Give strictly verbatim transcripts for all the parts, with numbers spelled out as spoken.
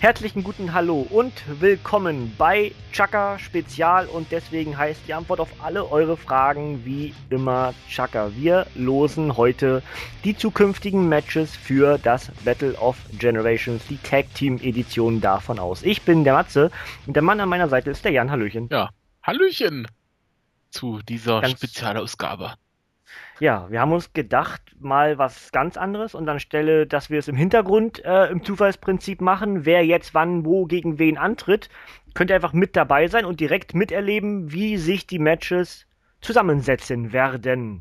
Herzlichen guten Hallo und willkommen bei Chaka Spezial und deswegen heißt die Antwort auf alle eure Fragen wie immer Chaka. Wir losen heute die zukünftigen Matches für das Battle of Generations, die Tag Team Edition davon aus. Ich bin der Matze und der Mann an meiner Seite ist der Jan. Hallöchen. Ja, Hallöchen zu dieser Ganz Spezialausgabe. Ja, wir haben uns gedacht, mal was ganz anderes und anstelle, dass wir es im Hintergrund äh, im Zufallsprinzip machen, wer jetzt wann, wo, gegen wen antritt, könnt ihr einfach mit dabei sein und direkt miterleben, wie sich die Matches zusammensetzen werden.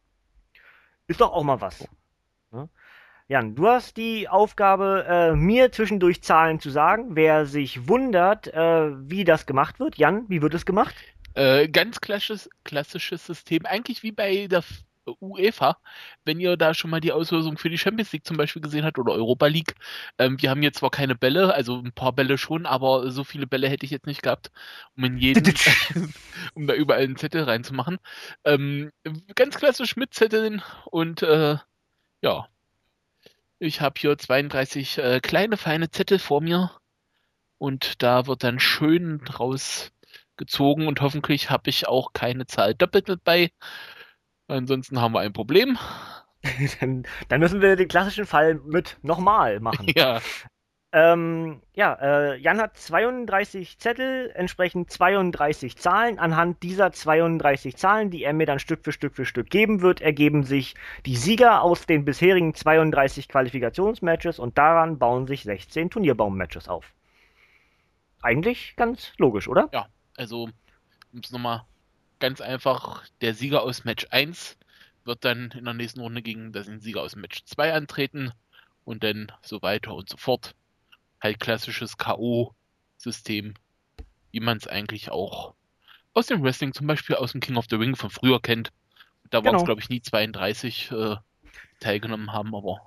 Ist doch auch mal was. Ne? Jan, du hast die Aufgabe, äh, mir zwischendurch Zahlen zu sagen. Wer sich wundert, äh, wie das gemacht wird. Jan, wie wird es gemacht? Äh, ganz klassisches, klassisches System, eigentlich wie bei der F- UEFA, wenn ihr da schon mal die Auslosung für die Champions League zum Beispiel gesehen habt oder Europa League. Ähm, wir haben jetzt zwar keine Bälle, also ein paar Bälle schon, aber so viele Bälle hätte ich jetzt nicht gehabt, um in jeden, um da überall einen Zettel reinzumachen. Ähm, ganz klassisch mit Zetteln und äh, ja, ich habe hier zweiunddreißig äh, kleine, feine Zettel vor mir. Und da wird dann schön draus gezogen und hoffentlich habe ich auch keine Zahl doppelt mit bei. Ansonsten haben wir ein Problem. dann, dann müssen wir den klassischen Fall mit nochmal machen. Ja, Ähm, ja, äh, Jan hat zweiunddreißig Zettel, entsprechend zweiunddreißig Zahlen. Anhand dieser zweiunddreißig Zahlen, die er mir dann Stück für Stück für Stück geben wird, ergeben sich die Sieger aus den bisherigen zweiunddreißig Qualifikationsmatches und daran bauen sich sechzehn Turnierbaum-Matches auf. Eigentlich ganz logisch, oder? ja. Also, um es nochmal ganz einfach, der Sieger aus Match eins wird dann in der nächsten Runde gegen den Sieger aus Match zwei antreten und dann so weiter und so fort. Halt klassisches K O-System, wie man es eigentlich auch aus dem Wrestling, zum Beispiel aus dem King of the Ring von früher kennt. Da waren es, Genau. glaube ich, nie zweiunddreißig äh, teilgenommen haben, aber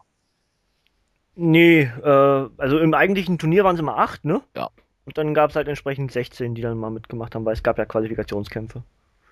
Nee, äh, also im eigentlichen Turnier waren es immer acht, ne? ja. Und dann gab es halt entsprechend sechzehn, die dann mal mitgemacht haben, weil es gab ja Qualifikationskämpfe.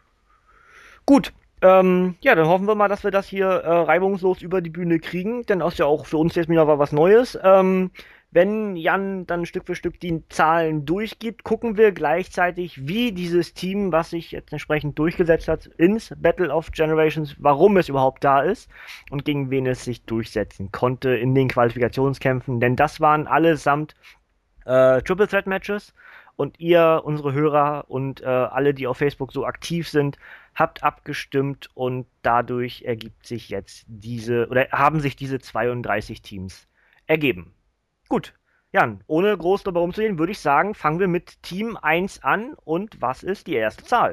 Gut, ähm, ja, dann hoffen wir mal, dass wir das hier äh, reibungslos über die Bühne kriegen, denn das ist ja auch für uns jetzt wieder was Neues. Ähm, wenn Jan dann Stück für Stück die Zahlen durchgibt, gucken wir gleichzeitig, wie dieses Team, was sich jetzt entsprechend durchgesetzt hat, ins Battle of Generations, warum es überhaupt da ist und gegen wen es sich durchsetzen konnte in den Qualifikationskämpfen, denn das waren allesamt äh, Triple Threat Matches und ihr, unsere Hörer und äh, alle, die auf Facebook so aktiv sind, habt abgestimmt und dadurch ergibt sich jetzt diese oder haben sich diese zweiunddreißig Teams ergeben. Gut, Jan, ohne groß darüber rumzugehen, würde ich sagen, fangen wir mit Team eins an und was ist die erste Zahl?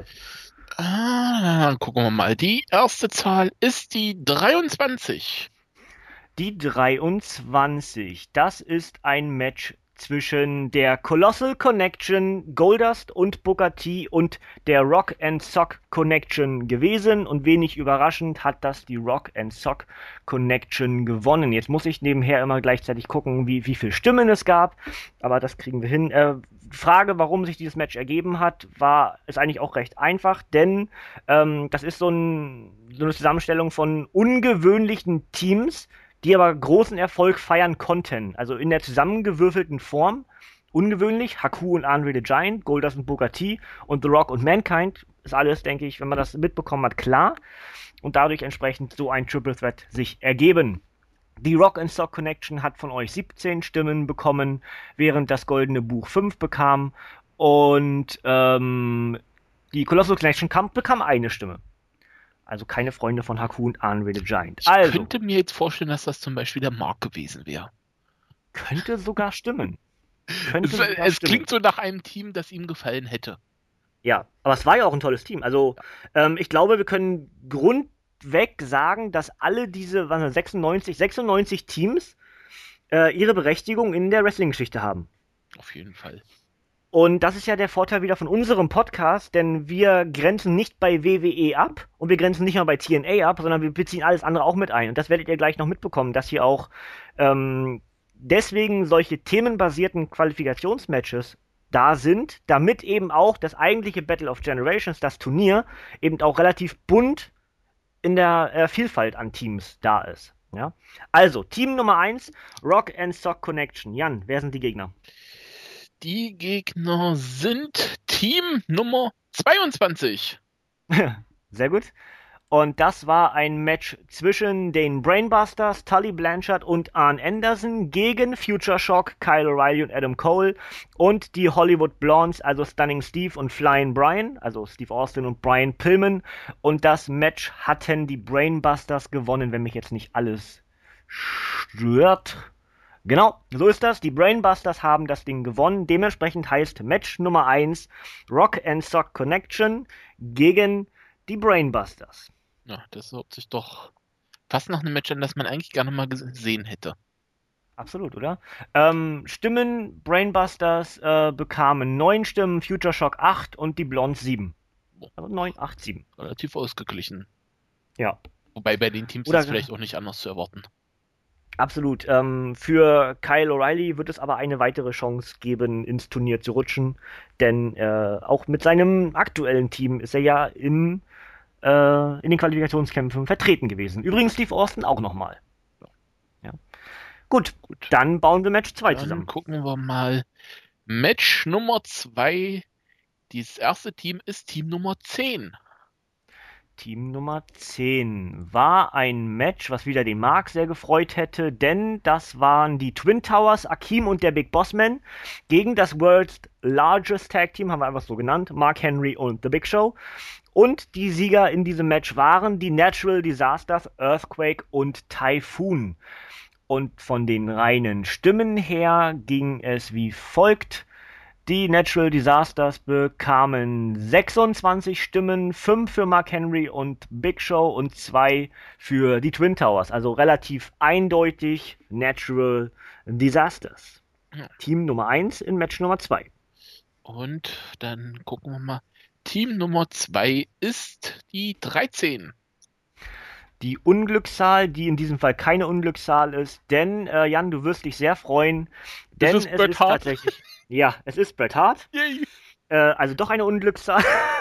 Ah, gucken wir mal. Die erste Zahl ist die dreiundzwanzig. Die dreiundzwanzig. Das ist ein Match zwischen der Colossal Connection, Goldust und Booker T und der Rock and Sock Connection gewesen. Und wenig überraschend hat das die Rock and Sock Connection gewonnen. Jetzt muss ich nebenher immer gleichzeitig gucken, wie, wie viele Stimmen es gab. Aber das kriegen wir hin. Äh, Frage, warum sich dieses Match ergeben hat, war, ist eigentlich auch recht einfach, denn ähm, das ist so, ein, so eine Zusammenstellung von ungewöhnlichen Teams, die aber großen Erfolg feiern konnten. Also in der zusammengewürfelten Form. Ungewöhnlich. Haku und Andre the Giant, Goldust und Booker T und The Rock und Mankind. Ist alles, denke ich, wenn man das mitbekommen hat, klar. Und dadurch entsprechend so ein Triple Threat sich ergeben. Die Rock and Sock Connection hat von euch siebzehn Stimmen bekommen, während das Goldene Buch fünf bekam. Und ähm, die Colossal Connection kam, bekam eine Stimme. Also keine Freunde von Haku und Andre the Giant. Ich Also, könnte mir jetzt vorstellen, dass das zum Beispiel der Mark gewesen wäre. könnte sogar stimmen. Könnte Es, sogar es stimmen. klingt so nach einem Team, das ihm gefallen hätte. Ja, aber es war ja auch ein tolles Team. Also, ähm, ich glaube, wir können grundweg sagen, dass alle diese was, sechsundneunzig, sechsundneunzig Teams äh, ihre Berechtigung in der Wrestling-Geschichte haben. Auf jeden Fall. Und das ist ja der Vorteil wieder von unserem Podcast, denn wir grenzen nicht bei W W E ab und wir grenzen nicht mal bei T N A ab, sondern wir beziehen alles andere auch mit ein. Und das werdet ihr gleich noch mitbekommen, dass hier auch ähm, deswegen solche themenbasierten Qualifikationsmatches da sind, damit eben auch das eigentliche Battle of Generations, das Turnier, eben auch relativ bunt in der äh, Vielfalt an Teams da ist. Ja? Also, Team Nummer eins, Rock and Sock Connection. Jan, wer sind die Gegner? Die Gegner sind Team Nummer zweiundzwanzig. Sehr gut. Und das war ein Match zwischen den Brainbusters, Tully Blanchard und Arn Anderson gegen Future Shock, Kyle O'Reilly und Adam Cole und die Hollywood Blondes, also Stunning Steve und Flying Brian, also Steve Austin und Brian Pillman. Und das Match hatten die Brainbusters gewonnen, wenn mich jetzt nicht alles stört. Genau, so ist das. Die Brainbusters haben das Ding gewonnen. Dementsprechend heißt Match Nummer eins Rock and Sock Connection gegen die Brainbusters. Ja, das hört sich doch fast nach einem Match an, das man eigentlich gerne mal gesehen hätte. Absolut, oder? Ähm, Stimmen, Brainbusters äh, bekamen neun Stimmen, Future Shock acht und die Blondes sieben. Also neun, acht, sieben. Relativ ausgeglichen. Ja. Wobei bei den Teams Oder ist vielleicht auch nicht anders zu erwarten. Absolut. Ähm, für Kyle O'Reilly wird es aber eine weitere Chance geben, ins Turnier zu rutschen. Denn äh, auch mit seinem aktuellen Team ist er ja im, äh, in den Qualifikationskämpfen vertreten gewesen. Übrigens Steve Austin auch nochmal. Ja. Gut, Gut, dann bauen wir Match zwei zusammen. Dann gucken wir mal. Match Nummer zwei. Dieses erste Team ist Team Nummer zehn. Team Nummer zehn war ein Match, was wieder den Mark sehr gefreut hätte, denn das waren die Twin Towers, Akeem und der Big Boss Man gegen das World's Largest Tag Team, haben wir einfach so genannt, Mark Henry und The Big Show. Und die Sieger in diesem Match waren die Natural Disasters, Earthquake und Typhoon. Und von den reinen Stimmen her ging es wie folgt. Die Natural Disasters bekamen sechsundzwanzig Stimmen, fünf für Mark Henry und Big Show und zwei für die Twin Towers. Also relativ eindeutig Natural Disasters. Ja. Team Nummer eins in Match Nummer zwei. Und dann gucken wir mal. Team Nummer zwei ist die dreizehn. Die Unglückszahl, die in diesem Fall keine Unglückszahl ist, denn, äh, Jan, du wirst dich sehr freuen, denn es ist, es ist tatsächlich... Ja, es ist Bret Hart. Äh, also doch eine Unglückszahl.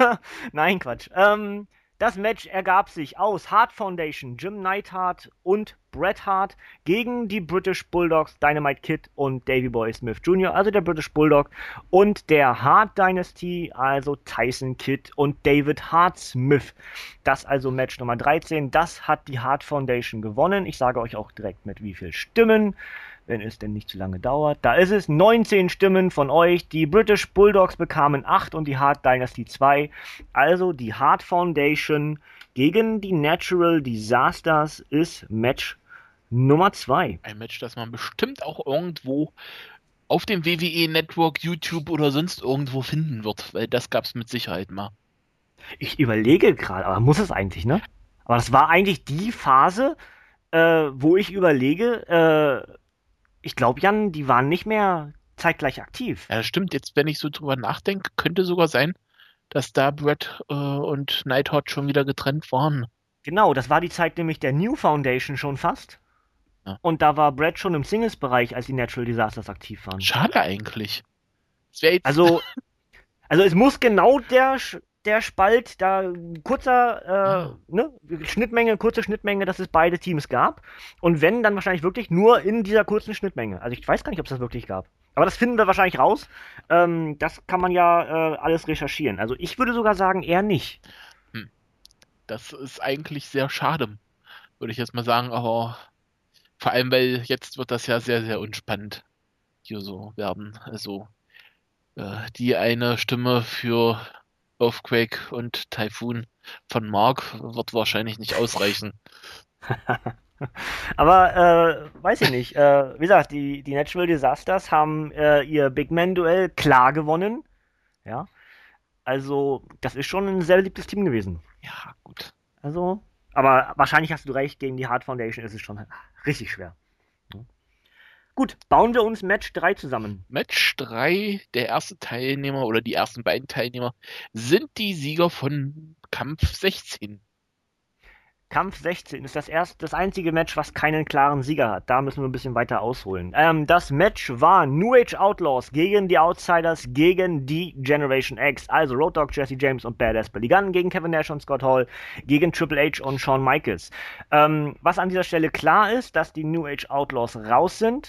Nein, Quatsch. Ähm, das Match ergab sich aus Hart Foundation, Jim Neidhart und Bret Hart gegen die British Bulldogs, Dynamite Kid und Davey Boy Smith Junior, also der British Bulldog, und der Hart Dynasty, also Tyson Kidd und David Hart Smith. Das also Match Nummer dreizehn. Das hat die Hart Foundation gewonnen. Ich sage euch auch direkt mit wie viel Stimmen, wenn es denn nicht zu lange dauert. Da ist es neunzehn Stimmen von euch. Die British Bulldogs bekamen acht und die Hart Dynasty zwei. Also die Hart Foundation gegen die Natural Disasters ist Match Nummer zwei. Ein Match, das man bestimmt auch irgendwo auf dem W W E Network, YouTube oder sonst irgendwo finden wird, weil das gab es mit Sicherheit mal. Ich überlege gerade, aber muss es eigentlich, ne? Aber das war eigentlich die Phase, äh, wo ich überlege, äh, ich glaube, Jan, die waren nicht mehr zeitgleich aktiv. Ja, das stimmt. Jetzt, wenn ich so drüber nachdenke, könnte sogar sein, dass da Bret äh, und Neidhart schon wieder getrennt waren. Genau, das war die Zeit nämlich der New Foundation schon fast. Ja. Und da war Bret schon im Singles-Bereich, als die Natural Disasters aktiv waren. Schade eigentlich. Jetzt also, also es muss genau der, der Spalt, da kurzer äh, ah. ne, Schnittmenge, kurze Schnittmenge, dass es beide Teams gab. Und wenn, dann wahrscheinlich wirklich nur in dieser kurzen Schnittmenge. Also ich weiß gar nicht, ob es das wirklich gab. Aber das finden wir wahrscheinlich raus. Ähm, das kann man ja äh, alles recherchieren. Also ich würde sogar sagen, eher nicht. Hm. Das ist eigentlich sehr schade, würde ich jetzt mal sagen. Aber vor allem, weil jetzt wird das ja sehr, sehr unspannend hier so werden. Also äh, die eine Stimme für Earthquake und Typhoon von Mark wird wahrscheinlich nicht ausreichen. Aber, äh, weiß ich nicht. Äh, wie gesagt, die, die Natural Disasters haben äh, ihr Big Man-Duell klar gewonnen. Ja. Also, das ist schon ein sehr beliebtes Team gewesen. Ja, gut. Also, aber wahrscheinlich hast du recht, gegen die Hart Foundation ist es schon richtig schwer. Ja. Gut, bauen wir uns Match drei zusammen. Match drei, der erste Teilnehmer oder die ersten beiden Teilnehmer sind die Sieger von Kampf sechzehn. Kampf sechzehn ist das erste, das einzige Match, was keinen klaren Sieger hat. Da müssen wir ein bisschen weiter ausholen. Ähm, das Match war New Age Outlaws gegen die Outsiders gegen die Generation X. Also Road Dogg, Jesse James und Badass Billy Gunn gegen Kevin Nash und Scott Hall gegen Triple H und Shawn Michaels. Ähm, was an dieser Stelle klar ist, dass die New Age Outlaws raus sind.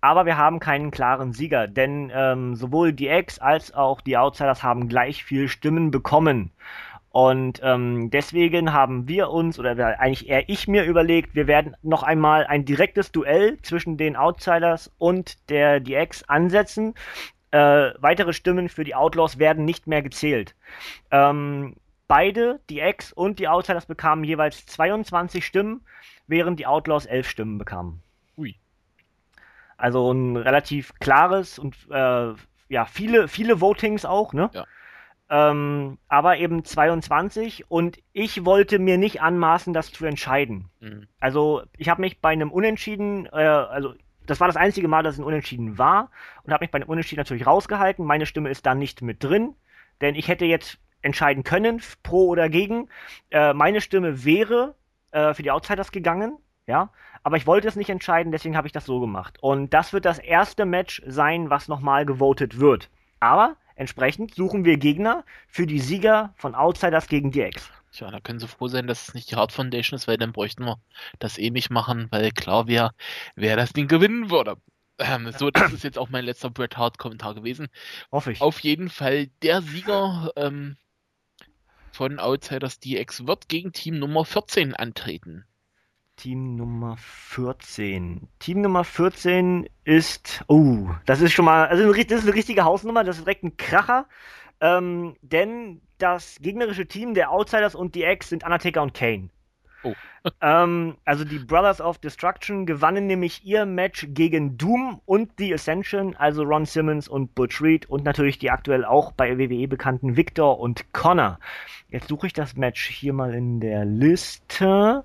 Aber wir haben keinen klaren Sieger, denn ähm, sowohl die X als auch die Outsiders haben gleich viel Stimmen bekommen. Und ähm, deswegen haben wir uns, oder eigentlich eher ich mir überlegt, wir werden noch einmal ein direktes Duell zwischen den Outsiders und der D X ansetzen. Äh, weitere Stimmen für die Outlaws werden nicht mehr gezählt. Ähm, beide, die X und die Outsiders, bekamen jeweils zweiundzwanzig Stimmen, während die Outlaws elf Stimmen bekamen. Ui. Also ein relativ klares und äh, ja, viele, viele Votings auch, ne? Ja. Ähm, aber eben zweiundzwanzig und ich wollte mir nicht anmaßen, das zu entscheiden. Mhm. Also ich habe mich bei einem Unentschieden, äh, also das war das einzige Mal, dass es ein Unentschieden war und habe mich bei einem Unentschieden natürlich rausgehalten. Meine Stimme ist da nicht mit drin, denn ich hätte jetzt entscheiden können, pro oder gegen. Äh, meine Stimme wäre äh, für die Outsiders gegangen, ja, aber ich wollte es nicht entscheiden, deswegen habe ich das so gemacht. Und das wird das erste Match sein, was nochmal gewotet wird. Aber entsprechend suchen wir Gegner für die Sieger von Outsiders gegen D X. Tja, da können Sie froh sein, dass es nicht die Hard Foundation ist, weil dann bräuchten wir das eh nicht machen, weil klar wäre, wer das Ding gewinnen würde. Ähm, so, das ist jetzt auch mein letzter Bret Hart-Kommentar gewesen. Hoffe ich. Auf jeden Fall, der Sieger ähm, von Outsiders D X wird gegen Team Nummer vierzehn antreten. Team Nummer vierzehn. Team Nummer vierzehn ist, oh, das ist schon mal, also das ist eine richtige Hausnummer, das ist direkt ein Kracher, ähm, denn das gegnerische Team der Outsiders und die X sind Undertaker und Kane. Oh. ähm, also die Brothers of Destruction gewannen nämlich ihr Match gegen Doom und The Ascension, also Ron Simmons und Butch Reed und natürlich die aktuell auch bei W W E bekannten Victor und Connor. Jetzt suche ich das Match hier mal in der Liste.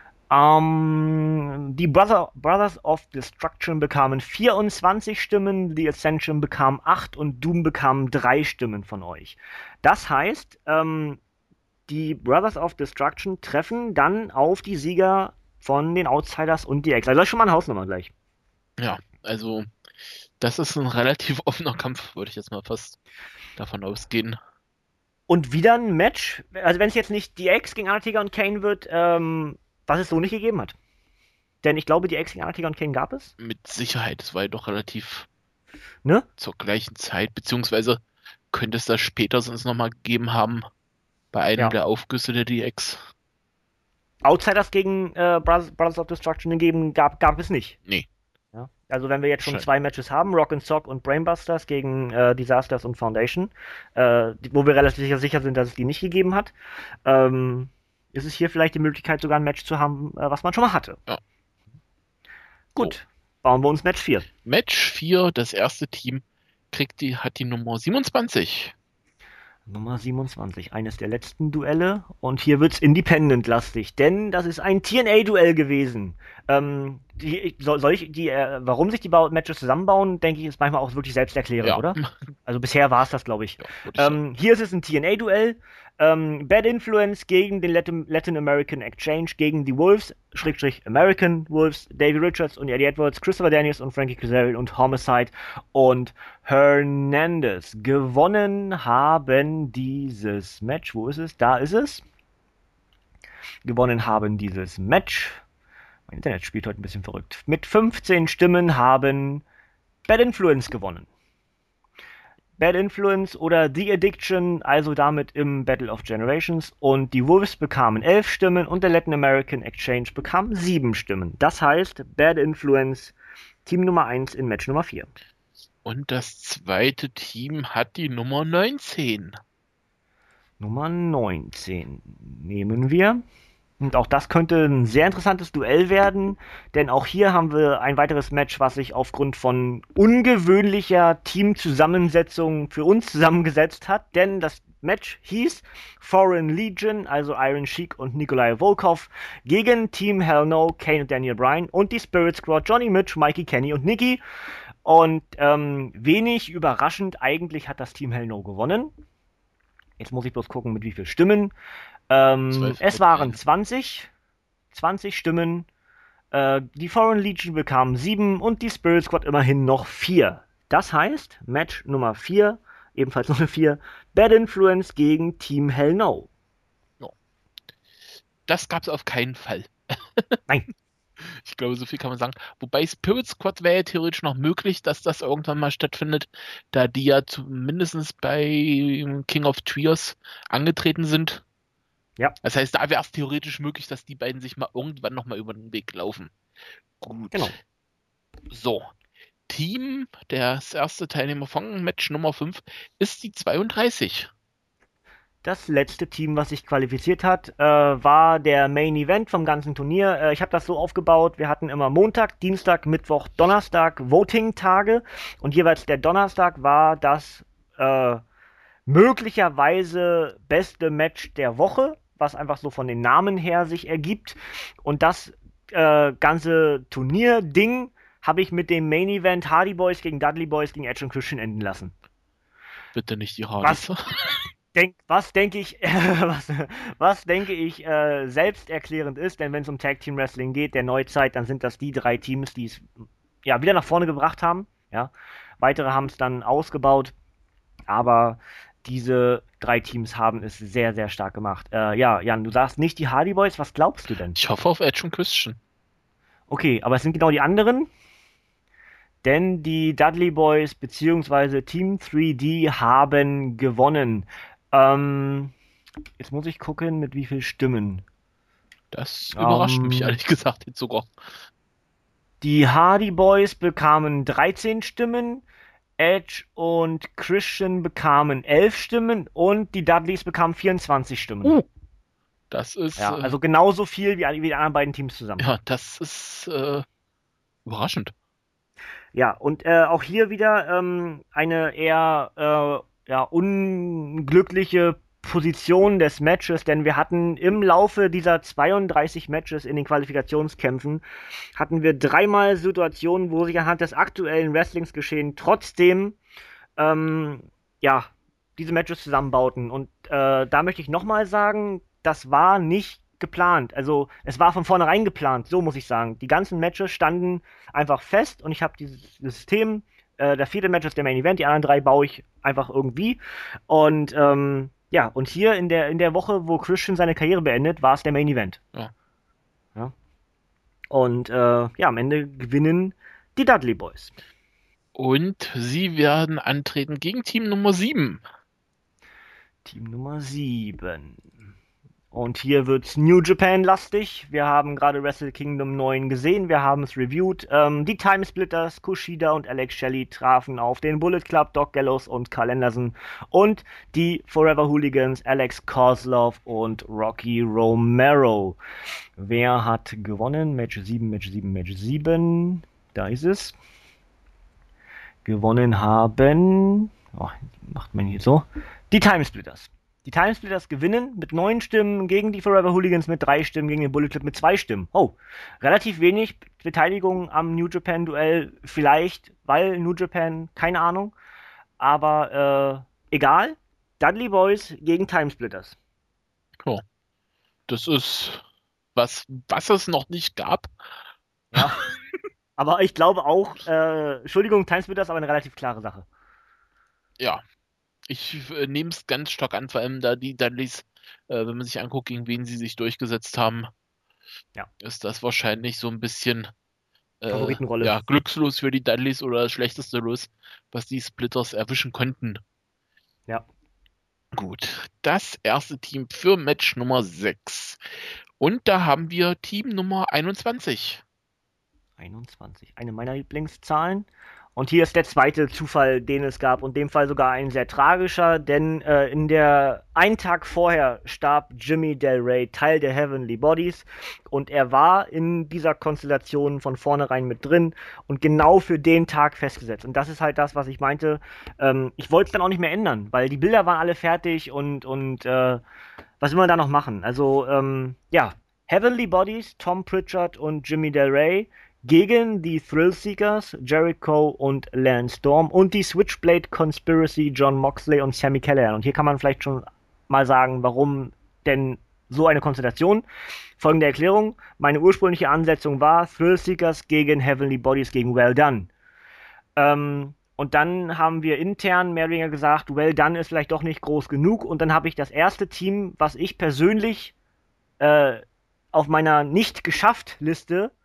Ähm, die Brother, Brothers of Destruction bekamen vierundzwanzig Stimmen, The Ascension bekam acht und Doom bekam drei Stimmen von euch. Das heißt, ähm, die Brothers of Destruction treffen dann auf die Sieger von den Outsiders und die X. Also das ist schon mal eine Hausnummer gleich. Ja, also das ist ein relativ offener Kampf, würde ich jetzt mal fast davon ausgehen. Und wieder ein Match, also wenn es jetzt nicht die X gegen Undertaker und Kane wird, ähm, was es so nicht gegeben hat. Denn ich glaube, die X gegen Undertaker und Kane gab es. Mit Sicherheit, es war ja doch relativ Ne? zur gleichen Zeit, beziehungsweise könnte es das später sonst nochmal gegeben haben bei einem Ja. der Aufgüsse der D X. Outsiders gegen äh, Brothers, Brothers of Destruction gegeben gab, gab es nicht. Nee. Ja? Also wenn wir jetzt schon Schön. zwei Matches haben, Rock and Sock und Brainbusters gegen äh, Disasters und Foundation, äh, die, wo wir relativ sicher, sicher sind, dass es die nicht gegeben hat, ähm, ist es hier vielleicht die Möglichkeit, sogar ein Match zu haben, äh, was man schon mal hatte. Ja. Gut, bauen wir uns Match vier. Match vier, das erste Team kriegt die, hat die Nummer siebenundzwanzig. Nummer siebenundzwanzig, eines der letzten Duelle. Und hier wird's Independent-lastig, denn das ist ein T N A-Duell gewesen. Ähm, die, soll, soll ich die, äh, warum sich die Ba- Matches zusammenbauen, denke ich, ist manchmal auch wirklich selbsterklärend, Ja. oder? Also bisher war es das, glaube ich. Ja, würde ich sagen. Ähm, hier ist es ein T N A-Duell. Ähm, Bad Influence gegen den Latin, Latin American Exchange, gegen die Wolves, Schrägstrich American Wolves, Davey Richards und Eddie Edwards, Christopher Daniels und Frankie Kazarian und Homicide und Hernandez. Gewonnen haben dieses Match. Wo ist es? Da ist es. Gewonnen haben dieses Match. Mein Internet spielt heute ein bisschen verrückt. Mit fünfzehn Stimmen haben Bad Influence gewonnen. Bad Influence oder The Addiction, also damit im Battle of Generations. Und die Wolves bekamen elf Stimmen und der Latin American Exchange bekam sieben Stimmen. Das heißt, Bad Influence, Team Nummer eins in Match Nummer vier. Und das zweite Team hat die Nummer neunzehn. Nummer neunzehn nehmen wir. Und auch das könnte ein sehr interessantes Duell werden, denn auch hier haben wir ein weiteres Match, was sich aufgrund von ungewöhnlicher Teamzusammensetzung für uns zusammengesetzt hat, denn das Match hieß Foreign Legion, also Iron Sheik und Nikolai Volkov, gegen Team Hell No, Kane und Daniel Bryan und die Spirit Squad, Johnny Mitch, Mikey, Kenny und Nikki. Und ähm, wenig überraschend, eigentlich hat das Team Hell No gewonnen. Jetzt muss ich bloß gucken, mit wie vielen Stimmen. Ähm, es waren zwanzig, zwanzig Stimmen. Äh, die Foreign Legion bekamen sieben und die Spirit Squad immerhin noch vier. Das heißt, Match Nummer vier, ebenfalls Nummer vier, Bad Influence gegen Team Hell No. Ja. Das gab's auf keinen Fall. Nein. Ich glaube, so viel kann man sagen. Wobei Spirit Squad wäre ja theoretisch noch möglich, dass das irgendwann mal stattfindet, da die ja zumindest bei King of Trios angetreten sind. Ja, Das heißt, da wäre es theoretisch möglich, dass die beiden sich mal irgendwann nochmal über den Weg laufen. Gut. genau. So. Team, das erste Teilnehmer von Match Nummer fünf, ist die zweiunddreißig. Das letzte Team, was sich qualifiziert hat, äh, war der Main Event vom ganzen Turnier. Äh, ich habe das so aufgebaut, wir hatten immer Montag, Dienstag, Mittwoch, Donnerstag Voting-Tage und jeweils der Donnerstag war das äh, möglicherweise beste Match der Woche, was einfach so von den Namen her sich ergibt. Und das äh, ganze Turnier-Ding habe ich mit dem Main Event Hardy Boys gegen Dudley Boys gegen Edge und Christian enden lassen. Bitte nicht die Was Hardys. denk, was denke ich, was, was denke ich äh, selbsterklärend ist, denn wenn es um Tag Team Wrestling geht, der Neuzeit, dann sind das die drei Teams, die es ja wieder nach vorne gebracht haben. Ja, weitere haben es dann ausgebaut, aber diese drei Teams haben es sehr, sehr stark gemacht. Äh, ja, Jan, du sagst nicht die Hardy Boys, was glaubst du denn? Ich hoffe auf Edge und Christian. Okay, aber es sind genau die anderen, denn die Dudley Boys bzw. Team drei D haben gewonnen. Ähm, jetzt muss ich gucken, mit wie viel Stimmen. Das überrascht mich Ähm, ehrlich gesagt jetzt sogar. die Hardy Boys bekamen dreizehn Stimmen, Edge und Christian bekamen elf Stimmen und die Dudleys bekamen vierundzwanzig Stimmen. Uh, das ist, Ja, äh, also genauso viel wie, alle- wie die anderen beiden Teams zusammen. ja, das ist äh, überraschend. Ja, und äh, auch hier wieder ähm, eine eher äh, ja, unglückliche Position des Matches, denn wir hatten im Laufe dieser zweiunddreißig Matches in den Qualifikationskämpfen, hatten wir dreimal Situationen, wo sich anhand des aktuellen Wrestlingsgeschehen trotzdem ähm, ja, diese Matches zusammenbauten. Und äh, da möchte ich nochmal sagen, das war nicht geplant. Also es war von vornherein geplant, so muss ich sagen. Die ganzen Matches standen einfach fest und ich habe dieses System, äh, der vierte Match ist der Main Event, die anderen drei baue ich einfach irgendwie. Und ähm, ja, und hier in der, in der Woche, wo Christian seine Karriere beendet, war es der Main Event. Ja. Ja. Und äh, ja, am Ende gewinnen die Dudley Boys. Und sie werden antreten gegen Team Nummer sieben. Team Nummer sieben. Und hier wird's New Japan lastig. Wir haben gerade Wrestle Kingdom neun gesehen, wir haben es reviewed. Ähm, die Timesplitters, Kushida und Alex Shelley trafen auf den Bullet Club, Doc Gallows und Carl Anderson. Und die Forever Hooligans, Alex Kozlov und Rocky Romero. Wer hat gewonnen? Match sieben, Match sieben, Match sieben. Da ist es. Gewonnen haben. Oh, macht man hier so. Die Timesplitters. Die Timesplitters gewinnen mit neun Stimmen gegen die Forever Hooligans mit drei Stimmen, gegen den Bullet Club mit zwei Stimmen. Oh, relativ wenig Beteiligung am New Japan Duell. Vielleicht, weil New Japan, keine Ahnung. Aber äh, egal. Dudley Boys gegen Timesplitters. Ja, das ist was, was es noch nicht gab. Ja. Aber ich glaube auch, äh, Entschuldigung, Timesplitters, aber eine relativ klare Sache. Ja, ich äh, nehme es ganz stark an, vor allem da die Dudleys, äh, wenn man sich anguckt, gegen wen sie sich durchgesetzt haben, Ja. ist das wahrscheinlich so ein bisschen äh, Favoritenrolle. ja, glückslos für die Dudleys oder das schlechteste Los, was die Splitters erwischen konnten. Ja. Gut, das erste Team für Match Nummer sechs. Und da haben wir Team Nummer einundzwanzig. einundzwanzig. Eine meiner Lieblingszahlen. Und hier ist der zweite Zufall, den es gab. Und in dem Fall sogar ein sehr tragischer, denn äh, in der einen Tag vorher starb Jimmy Del Rey, Teil der Heavenly Bodies. Und er war in dieser Konstellation von vornherein mit drin und genau für den Tag festgesetzt. Und das ist halt das, was ich meinte. Ähm, ich wollte es dann auch nicht mehr ändern, weil die Bilder waren alle fertig und, und äh, was will man da noch machen? Also, ähm, ja, Heavenly Bodies, Tom Pritchard und Jimmy Del Rey gegen die Thrillseekers, Jericho und Lance Storm und die Switchblade Conspiracy, John Moxley und Sami Callihan. Und hier kann man vielleicht schon mal sagen, warum denn so eine Konstellation. Folgende Erklärung. Meine ursprüngliche Ansetzung war Thrillseekers gegen Heavenly Bodies gegen Well Done. Ähm, und dann haben wir intern mehr oder weniger gesagt, Well Done ist vielleicht doch nicht groß genug. Und dann habe ich das erste Team, was ich persönlich äh, auf meiner Nicht-Geschafft-Liste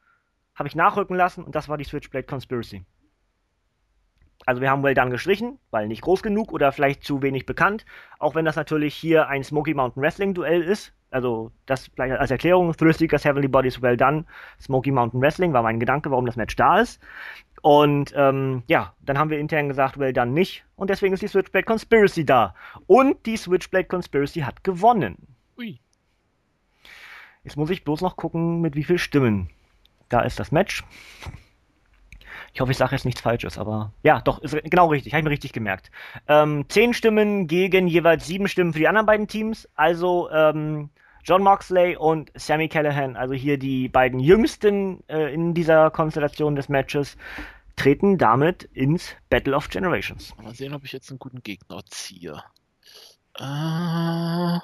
habe ich nachrücken lassen und das war die Switchblade Conspiracy. Also wir haben Well Done gestrichen, weil nicht groß genug oder vielleicht zu wenig bekannt. Auch wenn das natürlich hier ein Smoky Mountain Wrestling Duell ist. Also das vielleicht als Erklärung. Thrill Seekers Heavenly Bodies Well Done. Smoky Mountain Wrestling war mein Gedanke, warum das Match da ist. Und ähm, ja, dann haben wir intern gesagt, Well Done nicht. Und deswegen ist die Switchblade Conspiracy da. Und die Switchblade Conspiracy hat gewonnen. Ui. Jetzt muss ich bloß noch gucken, mit wie viel Stimmen. Da ist das Match. Ich hoffe, ich sage jetzt nichts Falsches, aber ja, doch, ist genau richtig, habe ich mir richtig gemerkt. Ähm, zehn Stimmen gegen jeweils sieben Stimmen für die anderen beiden Teams. Also ähm, John Moxley und Sami Callihan, also hier die beiden jüngsten äh, in dieser Konstellation des Matches, treten damit ins Battle of Generations. Mal sehen, ob ich jetzt einen guten Gegner ziehe. Äh,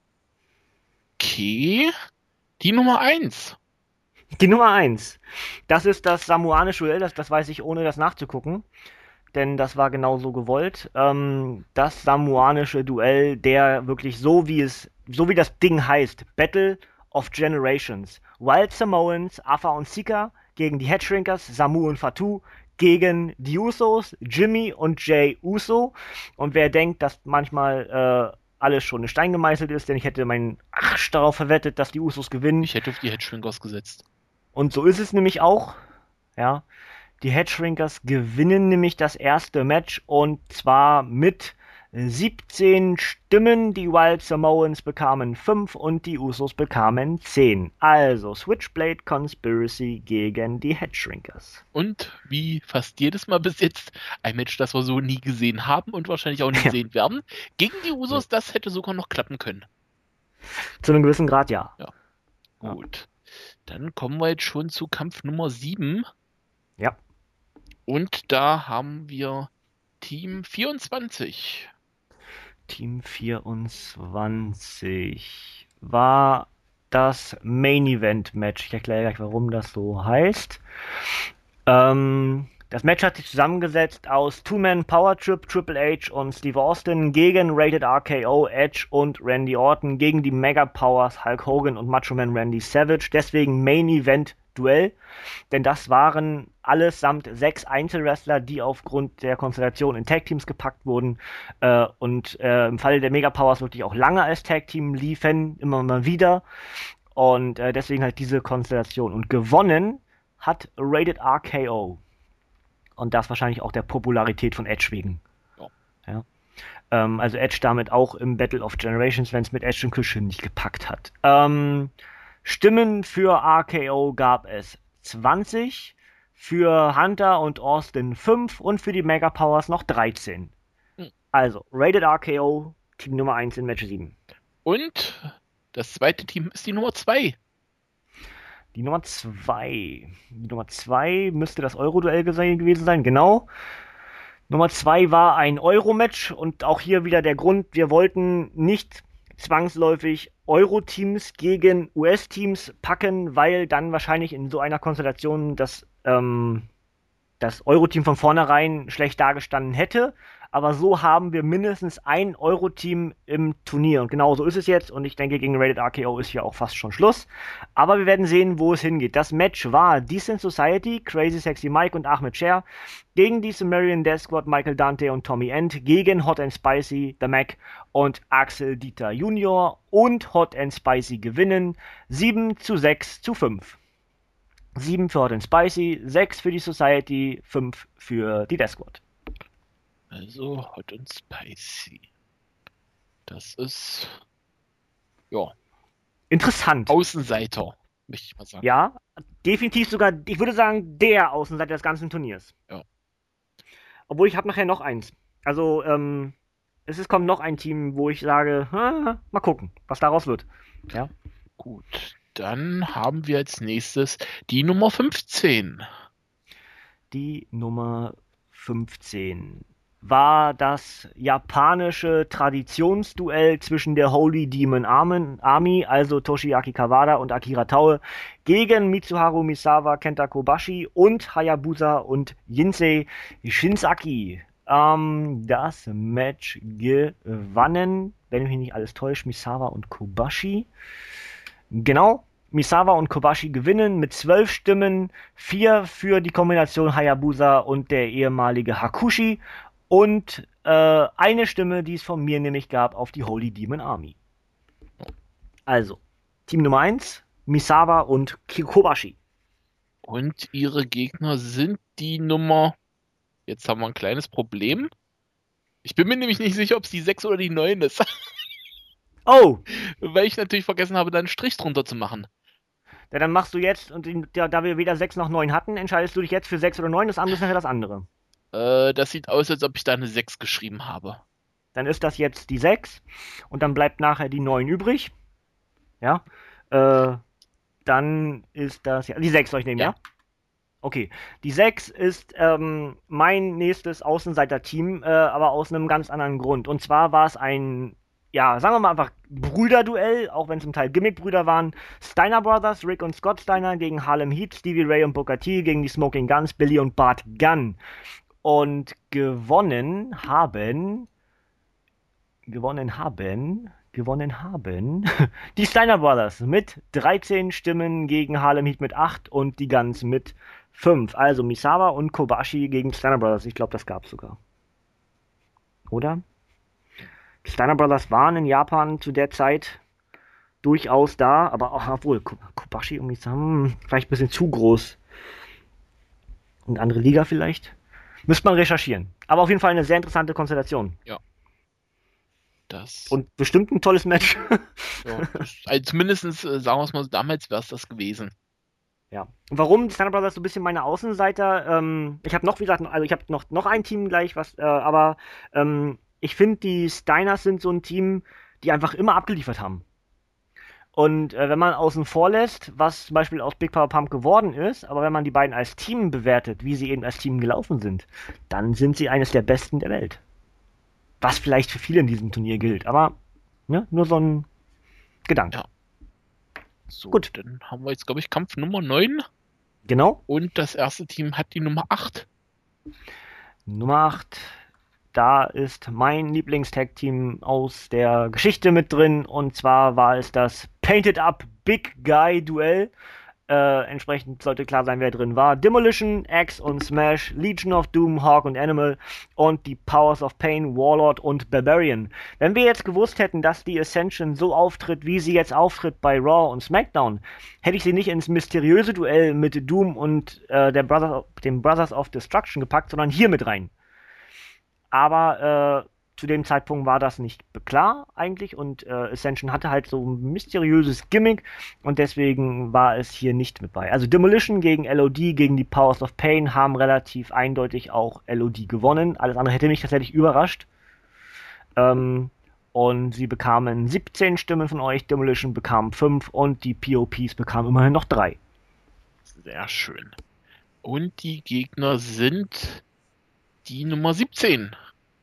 okay. Die Nummer eins. Die Nummer eins. Das ist das samoanische Duell, das, das weiß ich ohne das nachzugucken. Denn das war genau so gewollt. Ähm, das samoanische Duell, der wirklich so wie es, so wie das Ding heißt, Battle of Generations. Wild Samoans, Afa und Sika gegen die Headshrinkers, Samu und Fatu, gegen die Usos, Jimmy und Jay Uso. Und wer denkt, dass manchmal äh, alles schon in Stein gemeißelt ist, denn ich hätte meinen Arsch darauf verwettet, dass die Usos gewinnen. Ich hätte auf die Headshrinkers gesetzt. Und so ist es nämlich auch. Ja, die Headshrinkers gewinnen nämlich das erste Match und zwar mit siebzehn Stimmen. Die Wild Samoans bekamen fünf und die Usos bekamen zehn. Also Switchblade Conspiracy gegen die Headshrinkers. Und wie fast jedes Mal bis jetzt ein Match, das wir so nie gesehen haben und wahrscheinlich auch nie Ja. sehen werden. Gegen die Usos, das hätte sogar noch klappen können. Zu einem gewissen Grad, ja. Ja. Gut. Dann kommen wir jetzt schon zu Kampf Nummer sieben. Ja. Und da haben wir Team vierundzwanzig. Team vierundzwanzig war das Main Event Match. Ich erkläre gleich, warum das so heißt. Ähm, das Match hat sich zusammengesetzt aus Two-Man Power Trip, Triple H und Steve Austin gegen Rated R K O, Edge und Randy Orton gegen die Mega Powers Hulk Hogan und Macho Man Randy Savage. Deswegen Main Event Duell, denn das waren allesamt sechs Einzelwrestler, die aufgrund der Konstellation in Tag-Teams gepackt wurden äh, und äh, im Falle der Mega Powers wirklich auch lange als Tag-Team liefen, immer mal wieder und äh, deswegen halt diese Konstellation und gewonnen hat Rated R K O und das wahrscheinlich auch der Popularität von Edge wegen. Ja. Ja. Ähm, also Edge damit auch im Battle of Generations, wenn es mit Edge und Christian nicht gepackt hat. Ähm, Stimmen für R K O gab es zwanzig, für Hunter und Austin fünf und für die Mega Powers noch dreizehn. Hm. Also, Rated R K O, Team Nummer eins in Match sieben. Und das zweite Team ist die Nummer zwei. Die Nummer zwei. Die Nummer zwei müsste das Euro-Duell gewesen sein, genau. Nummer zwei war ein Euro-Match und auch hier wieder der Grund, wir wollten nicht zwangsläufig Euro-Teams gegen U S-Teams packen, weil dann wahrscheinlich in so einer Konstellation das, ähm, das Euro-Team von vornherein schlecht dargestanden hätte. Aber so haben wir mindestens ein Euro-Team im Turnier. Und genau so ist es jetzt. Und ich denke, gegen Rated R K O ist hier auch fast schon Schluss. Aber wir werden sehen, wo es hingeht. Das Match war Decent Society, Crazy Sexy Mike und Ahmed Scher gegen die Sumerian Death Squad, Michael Dante und Tommy End, gegen Hot and Spicy, The Mac und Axel Dieter Junior. Und Hot and Spicy gewinnen sieben zu sechs zu fünf. sieben für Hot and Spicy, sechs für die Society, fünf für die Death Squad. Also Hot and Spicy. Das ist, ja, interessant. Außenseiter, möchte ich mal sagen. Ja, definitiv sogar, ich würde sagen, der Außenseiter des ganzen Turniers. Ja. Obwohl, ich habe nachher noch eins. Also, ähm, es ist, kommt noch ein Team, wo ich sage, hm, mal gucken, was daraus wird. Ja. Gut, dann haben wir als nächstes die Nummer fünfzehn. Die Nummer fünfzehn war das japanische Traditionsduell zwischen der Holy Demon Army, also Toshiaki Kawada und Akira Taue, gegen Mitsuharu Misawa, Kenta Kobashi und Hayabusa und Jinsei Shinsaki. Ähm, das Match gewannen, wenn mich nicht alles täuscht, Misawa und Kobashi. Genau. Misawa und Kobashi gewinnen mit zwölf Stimmen, vier für die Kombination Hayabusa und der ehemalige Hakushi und äh, eine Stimme, die es von mir nämlich gab, auf die Holy Demon Army. Also, Team Nummer eins, Misawa und Kobashi. Und ihre Gegner sind die Nummer. Jetzt haben wir ein kleines Problem. Ich bin mir nämlich nicht sicher, ob es die sechs oder die neun ist. Oh! Weil ich natürlich vergessen habe, da einen Strich drunter zu machen. Ja, dann machst du jetzt, und in, da, da wir weder sechs noch neun hatten, entscheidest du dich jetzt für sechs oder neun, das andere ist nachher das andere. Äh, das sieht aus, als ob ich da eine sechs geschrieben habe. Dann ist das jetzt die sechs und dann bleibt nachher die neun übrig. Ja. Äh, dann ist das ja. Die sechs soll ich nehmen, ja? ja? Okay. Die sechs ist ähm, mein nächstes Außenseiter-Team, äh, aber aus einem ganz anderen Grund. Und zwar war es ein, ja, sagen wir mal einfach Brüderduell, auch wenn es zum Teil Gimmick-Brüder waren. Steiner Brothers, Rick und Scott Steiner gegen Harlem Heat, Stevie Ray und Booker T gegen die Smoking Guns, Billy und Bart Gunn. Und gewonnen haben. Gewonnen haben. Gewonnen haben. Die Steiner Brothers mit dreizehn Stimmen gegen Harlem Heat mit acht und die Guns mit fünf. Also Misawa und Kobashi gegen Steiner Brothers. Ich glaube, das gab es sogar. Oder? Die Steiner Brothers waren in Japan zu der Zeit durchaus da, aber auch, obwohl, Kobashi und Misawa, hm, vielleicht ein bisschen zu groß. Und andere Liga vielleicht? Müsste man recherchieren. Aber auf jeden Fall eine sehr interessante Konstellation. Ja. Das. Und bestimmt ein tolles Match. Ja, das, also zumindest, äh, sagen wir es mal, damals wäre es das gewesen. Ja. Und warum die Steiner Brothers so ein bisschen meine Außenseiter? Ähm, ich habe noch, wie gesagt, also ich habe noch, noch ein Team gleich, was, äh, aber ähm, ich finde, die Steiners sind so ein Team, die einfach immer abgeliefert haben. Und äh, wenn man außen vor lässt, was zum Beispiel aus Big Power Pump geworden ist, aber wenn man die beiden als Team bewertet, wie sie eben als Team gelaufen sind, dann sind sie eines der besten der Welt. Was vielleicht für viele in diesem Turnier gilt, aber ne, nur so ein Gedanke. Ja. So, gut. Dann haben wir jetzt, glaube ich, Kampf Nummer neun. Genau. Und das erste Team hat die Nummer acht. Nummer acht. Da ist mein Lieblings-Tag-Team aus der Geschichte mit drin. Und zwar war es das Painted Up Big Guy Duell. Äh, entsprechend sollte klar sein, wer drin war. Demolition, Axe und Smash, Legion of Doom, Hawk und Animal und die Powers of Pain, Warlord und Barbarian. Wenn wir jetzt gewusst hätten, dass die Ascension so auftritt, wie sie jetzt auftritt bei Raw und SmackDown, hätte ich sie nicht ins mysteriöse Duell mit Doom und äh, der Brothers, dem Brothers of Destruction gepackt, sondern hier mit rein. Aber äh, zu dem Zeitpunkt war das nicht klar eigentlich und äh, Ascension hatte halt so ein mysteriöses Gimmick und deswegen war es hier nicht mit bei. Also Demolition gegen L O D, gegen die Powers of Pain haben relativ eindeutig auch L O D gewonnen. Alles andere hätte mich tatsächlich überrascht. Ähm, und sie bekamen siebzehn Stimmen von euch, Demolition bekam fünf und die P O Ps bekamen immerhin noch drei. Sehr schön. Und die Gegner sind die Nummer siebzehn.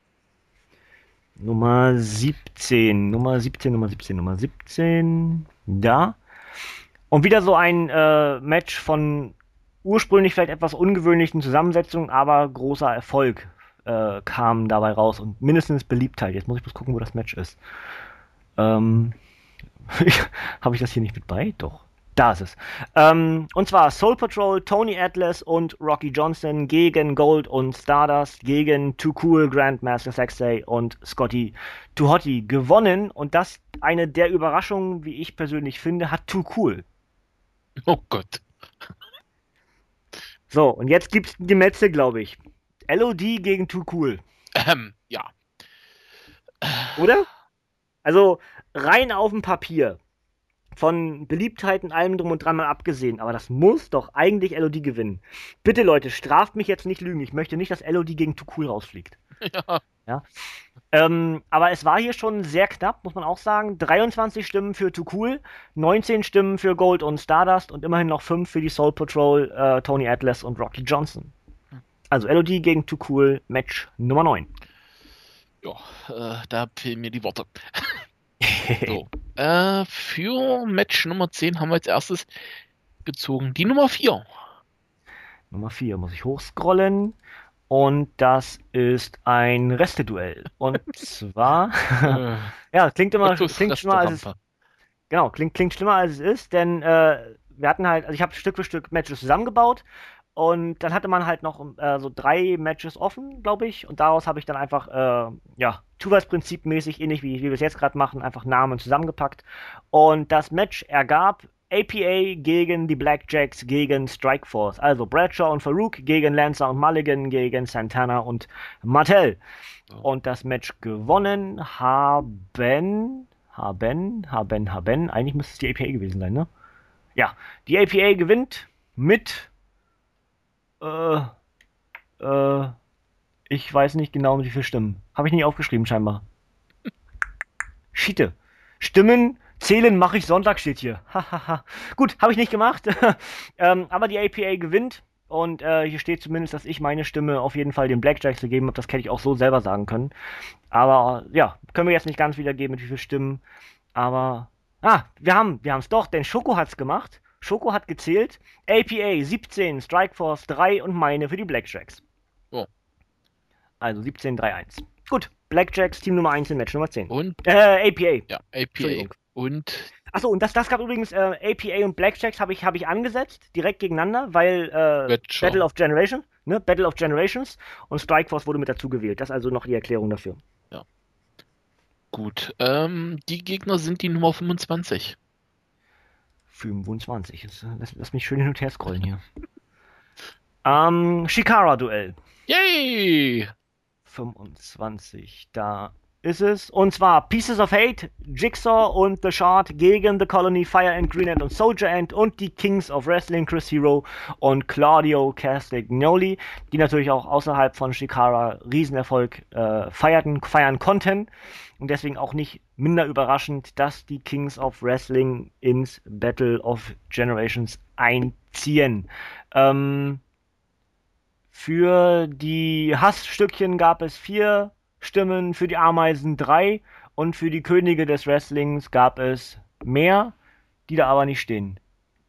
Nummer siebzehn, Nummer siebzehn, Nummer siebzehn, Nummer siebzehn, da. Und wieder so ein äh, Match von ursprünglich vielleicht etwas ungewöhnlichen Zusammensetzungen, aber großer Erfolg äh, kam dabei raus und mindestens Beliebtheit. Jetzt muss ich bloß gucken, wo das Match ist. Ähm, habe ich das hier nicht mit bei? Doch. Da ist es. Ähm, und zwar Soul Patrol, Tony Atlas und Rocky Johnson gegen Gold und Stardust, gegen Too Cool, Grandmaster Sexay und Scotty Too Hotty gewonnen. Und das eine der Überraschungen, wie ich persönlich finde, hat Too Cool. Oh Gott. So, und jetzt gibt's die Metze, glaube ich. L O D gegen Too Cool. Ähm, ja. Oder? Also rein auf dem Papier. Von Beliebtheit und allem drum und dran mal abgesehen, aber das muss doch eigentlich L O D gewinnen. Bitte Leute, straft mich jetzt nicht lügen. Ich möchte nicht, dass L O D gegen Too Cool rausfliegt. Ja. Ja. Ähm, aber es war hier schon sehr knapp, muss man auch sagen. dreiundzwanzig Stimmen für Too Cool, neunzehn Stimmen für Gold und Stardust und immerhin noch fünf für die Soul Patrol, äh, Tony Atlas und Rocky Johnson. Also L O D gegen Too Cool, Match Nummer neun. Ja, äh, da fehlen mir die Worte. So. Äh, für Match Nummer zehn haben wir als erstes gezogen die Nummer vier. Nummer vier muss ich hochscrollen. Und das ist ein Resteduell. Und zwar, ja, klingt immer, Ottos klingt schon mal, als es, Resterampe. Genau, klingt, klingt schlimmer als es ist, denn äh, wir hatten halt, also ich habe Stück für Stück Matches zusammengebaut und dann hatte man halt noch äh, so drei Matches offen, glaube ich, und daraus habe ich dann einfach, äh, ja, Tuvas-Prinzip mäßig, ähnlich wie, wie wir es jetzt gerade machen, einfach Namen zusammengepackt und das Match ergab A P A gegen die Blackjacks gegen Strikeforce, also Bradshaw und Farouk gegen Lancer und Mulligan gegen Santana und Martel. So. Und das Match gewonnen haben, haben, haben, haben, eigentlich müsste es die A P A gewesen sein, ne? Ja, die A P A gewinnt mit, äh, äh, ich weiß nicht genau, mit wie viel Stimmen. Habe ich nicht aufgeschrieben, scheinbar. Schiete. Stimmen zählen mache ich Sonntag, steht hier. Hahaha. Gut, habe ich nicht gemacht. ähm, aber die A P A gewinnt. Und äh, hier steht zumindest, dass ich meine Stimme auf jeden Fall den Blackjacks gegeben habe. Das hätte ich auch so selber sagen können. Aber ja, können wir jetzt nicht ganz wiedergeben, mit wie viel Stimmen. Aber, ah, wir haben wir haben es doch, denn Schoko hat's gemacht. Schoko hat gezählt. A P A siebzehn, Strikeforce drei und meine für die Blackjacks. Oh. Also siebzehn, drei, eins. Gut, Blackjacks, Team Nummer eins in Match Nummer zehn. Und? Äh, A P A. Ja, A P A. Und? Achso, und das, das gab übrigens, äh, A P A und Blackjacks habe ich, hab ich angesetzt, direkt gegeneinander, weil äh, Battle of Generation, ne, Battle of Generations und Strikeforce wurde mit dazu gewählt. Das ist also noch die Erklärung dafür. Ja. Gut, ähm, die Gegner sind die Nummer fünfundzwanzig. fünfundzwanzig. Jetzt, lass, lass mich schön hin und her scrollen hier. ähm, Shikara-Duell. Yay! fünfundzwanzig, da ist es. Und zwar Pieces of Hate, Jigsaw und The Shard gegen The Colony, Fire Ant, Green Ant und Soldier Ant und die Kings of Wrestling, Chris Hero und Claudio Castagnoli, die natürlich auch außerhalb von Shikara Riesenerfolg äh, feierten, feiern konnten. Und deswegen auch nicht minder überraschend, dass die Kings of Wrestling ins Battle of Generations einziehen. Ähm, für die Hassstückchen gab es vier Stimmen, für die Ameisen drei und für die Könige des Wrestlings gab es mehr, die da aber nicht stehen.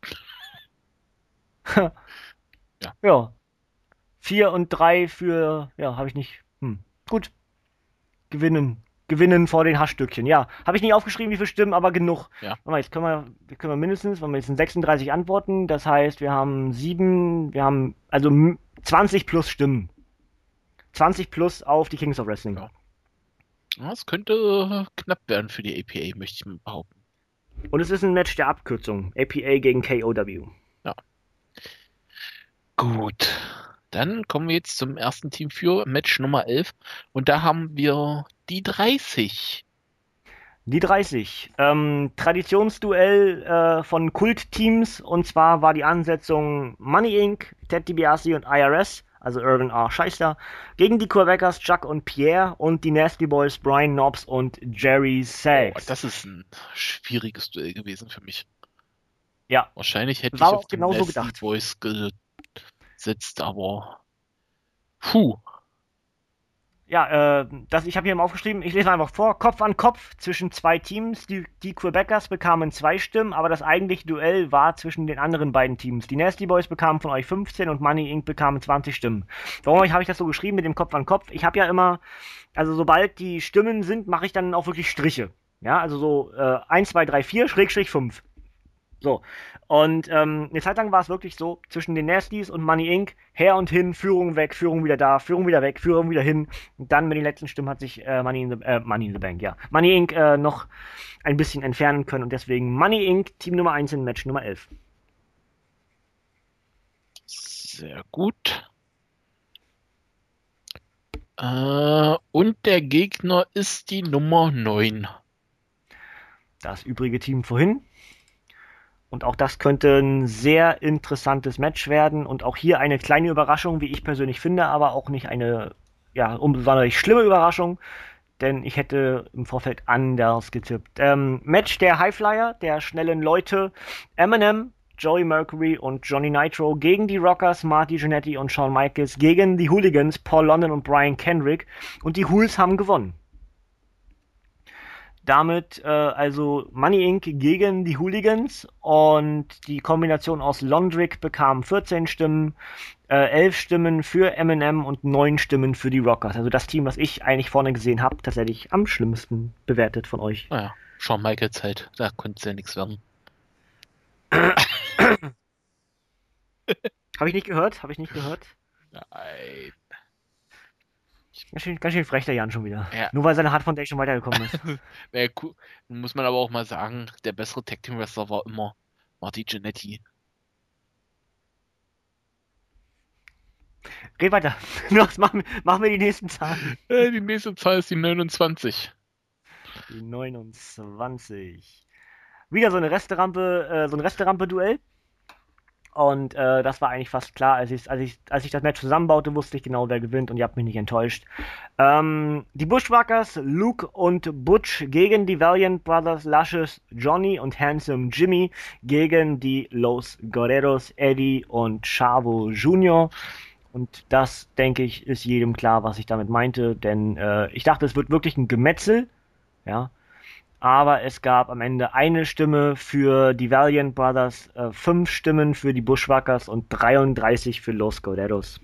ja. ja. Vier und drei für, ja, habe ich nicht. Hm. Gut. Gewinnen. Gewinnen vor den Hassstückchen. Ja, habe ich nicht aufgeschrieben, wie viele Stimmen, aber genug. Ja. Warte mal, jetzt können wir, können wir mindestens, wenn wir jetzt sind sechsunddreißig Antworten, das heißt, wir haben sieben, wir haben also zwanzig plus Stimmen. zwanzig plus auf die Kings of Wrestling. Ja. Das könnte knapp werden für die A P A, möchte ich mal behaupten. Und es ist ein Match der Abkürzung. A P A gegen K O W. Ja. Gut. Dann kommen wir jetzt zum ersten Team für Match Nummer elf. Und da haben wir die dreißig. Die dreißig. Ähm, Traditionsduell äh, von Kultteams. Und zwar war die Ansetzung Money Incorporated, Ted DiBiase und I R S, also Irvin R. Scheister, gegen die Quebecers Chuck und Pierre und die Nasty Boys Brian Knobs und Jerry Sachs. Oh, das ist ein schwieriges Duell gewesen für mich. Ja. Wahrscheinlich hätte war ich auf auch die genauso Nasty gedacht. Boys gesetzt, aber puh. Ja, äh, das, ich habe hier mal aufgeschrieben, ich lese einfach vor, Kopf an Kopf zwischen zwei Teams. Die, die Quebecers bekamen zwei Stimmen, aber das eigentliche Duell war zwischen den anderen beiden Teams. Die Nasty Boys bekamen von euch fünfzehn und Money Incorporated bekamen zwanzig Stimmen. Warum habe ich das so geschrieben mit dem Kopf an Kopf? Ich habe ja immer, also sobald die Stimmen sind, mache ich dann auch wirklich Striche. Ja, also so äh, eins, zwei, drei, vier, Schrägstrich fünf. So. Und ähm, eine Zeit lang war es wirklich so, zwischen den Nasties und Money Incorporated, her und hin, Führung weg, Führung wieder da, Führung wieder weg, Führung wieder hin. Und dann mit den letzten Stimmen hat sich äh, Money, in the, äh, Money in the Bank, ja. Money Incorporated äh, noch ein bisschen entfernen können und deswegen Money Incorporated, Team Nummer eins in Match Nummer elf. Sehr gut. Äh, und der Gegner ist die Nummer neun. Das übrige Team vorhin. Und auch das könnte ein sehr interessantes Match werden. Und auch hier eine kleine Überraschung, wie ich persönlich finde, aber auch nicht eine, ja, unbesonders schlimme Überraschung. Denn ich hätte im Vorfeld anders getippt. Ähm, Match der Highflyer, der schnellen Leute. Eminem, Joey Mercury und Johnny Nitro gegen die Rockers, Marty Jannetty und Shawn Michaels, gegen die Hooligans, Paul London und Brian Kendrick. Und die Hools haben gewonnen. Damit äh, also Money Incorporated gegen die Hooligans und die Kombination aus Londrick bekam vierzehn Stimmen, äh, elf Stimmen für Eminem und neun Stimmen für die Rockers. Also das Team, was ich eigentlich vorne gesehen habe, tatsächlich am schlimmsten bewertet von euch. Naja. Shawn Michaels Zeit, da konnte es ja nichts werden. Habe ich nicht gehört? Habe ich nicht gehört? Nein. Ganz schön, ganz schön frech der Jan schon wieder. Ja. Nur weil seine Hard Foundation weitergekommen ist. Naja, cool. Muss man aber auch mal sagen, der bessere Tag Team Wrestler war immer Marty Jannetty. Red weiter. Los, mach, mir- mach mir die nächsten Zahlen. Äh, die nächste Zahl ist die neunundzwanzig. Die neunundzwanzig. Wieder so eine Resterampe, äh, so ein Resterampe-Duell. Und äh, das war eigentlich fast klar. Als ich, als, ich, als ich das Match zusammenbaute, wusste ich genau, wer gewinnt und ihr habt mich nicht enttäuscht. Ähm, die Bushwhackers, Luke und Butch gegen die Valiant Brothers, Luscious Johnny und Handsome Jimmy gegen die Los Guerreros, Eddie und Chavo Junior Und das, denke ich, ist jedem klar, was ich damit meinte, denn äh, ich dachte, es wird wirklich ein Gemetzel, ja. Aber es gab am Ende eine Stimme für die Valiant Brothers, äh, fünf Stimmen für die Bushwhackers und dreiunddreißig für Los Guerreros.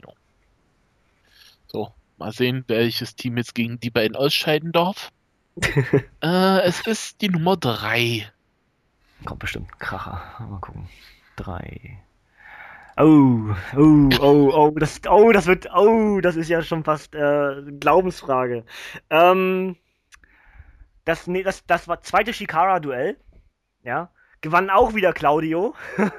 So, mal sehen, welches Team jetzt gegen die beiden ausscheiden darf. äh, es ist die Nummer drei. Kommt bestimmt ein Kracher. Mal gucken. Drei. Oh, oh, oh, oh, das, oh, das wird, oh, das ist ja schon fast äh, Glaubensfrage. Ähm, das, nee, das, das war zweite Shikara-Duell. Ja. Gewann auch wieder Claudio.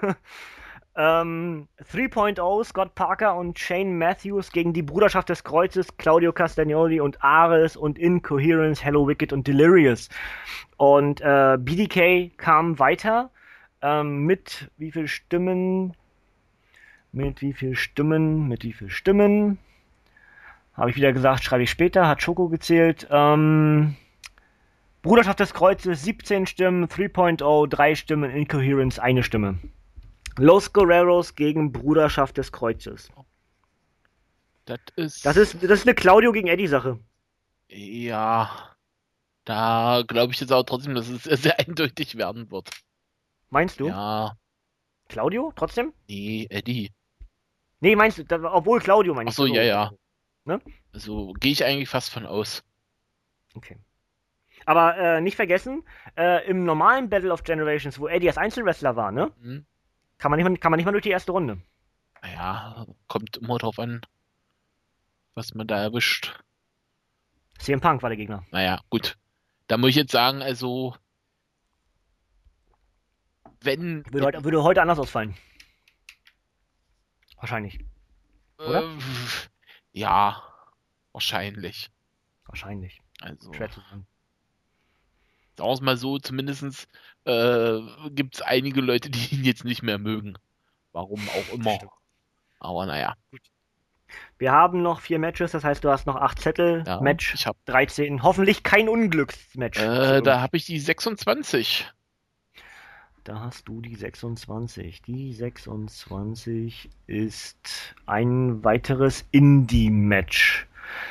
ähm, drei Punkt null, Scott Parker und Shane Matthews gegen die Bruderschaft des Kreuzes, Claudio Castagnoli und Ares und Incoherence, Hello Wicked und Delirious. Und äh, B D K kam weiter ähm, mit wie viel Stimmen? Mit wie viel Stimmen? Mit wie viel Stimmen? Habe ich wieder gesagt, schreibe ich später. Hat Schoko gezählt. Ähm, Bruderschaft des Kreuzes, siebzehn Stimmen. drei Punkt null, drei Stimmen. Incoherence, eine Stimme. Los Guerreros gegen Bruderschaft des Kreuzes. Das ist. Das ist, das ist eine Claudio gegen Eddie-Sache. Ja. Da glaube ich jetzt auch trotzdem, dass es sehr, sehr eindeutig werden wird. Meinst du? Ja. Claudio, trotzdem? Nee, Eddie. Nee, meinst du, da, obwohl Claudio meine Ach ich. so, ja, ja. Ne? Also gehe ich eigentlich fast von aus. Okay. Aber äh, nicht vergessen, äh, im normalen Battle of Generations, wo Eddie als Einzelwrestler war, ne? Hm? Kann man nicht mal, kann man nicht mal durch die erste Runde. Naja, kommt immer drauf an, was man da erwischt. C M Punk war der Gegner. Naja, gut. Da muss ich jetzt sagen, also wenn Würde heute, würde heute anders ausfallen. Wahrscheinlich. oder? äh, ja, wahrscheinlich. Wahrscheinlich. Also Schwer zu sagen. sagen wir es mal so, zumindest äh, gibt es einige Leute, die ihn jetzt nicht mehr mögen. Warum auch immer. Stimmt. Aber naja. Wir haben noch vier Matches, das heißt, du hast noch acht Zettel. Ja, Match ich hab, dreizehn. Hoffentlich kein Unglücksmatch. äh, da habe ich die sechsundzwanzig. Da hast du die sechsundzwanzig. Die sechsundzwanzig ist ein weiteres Indie-Match.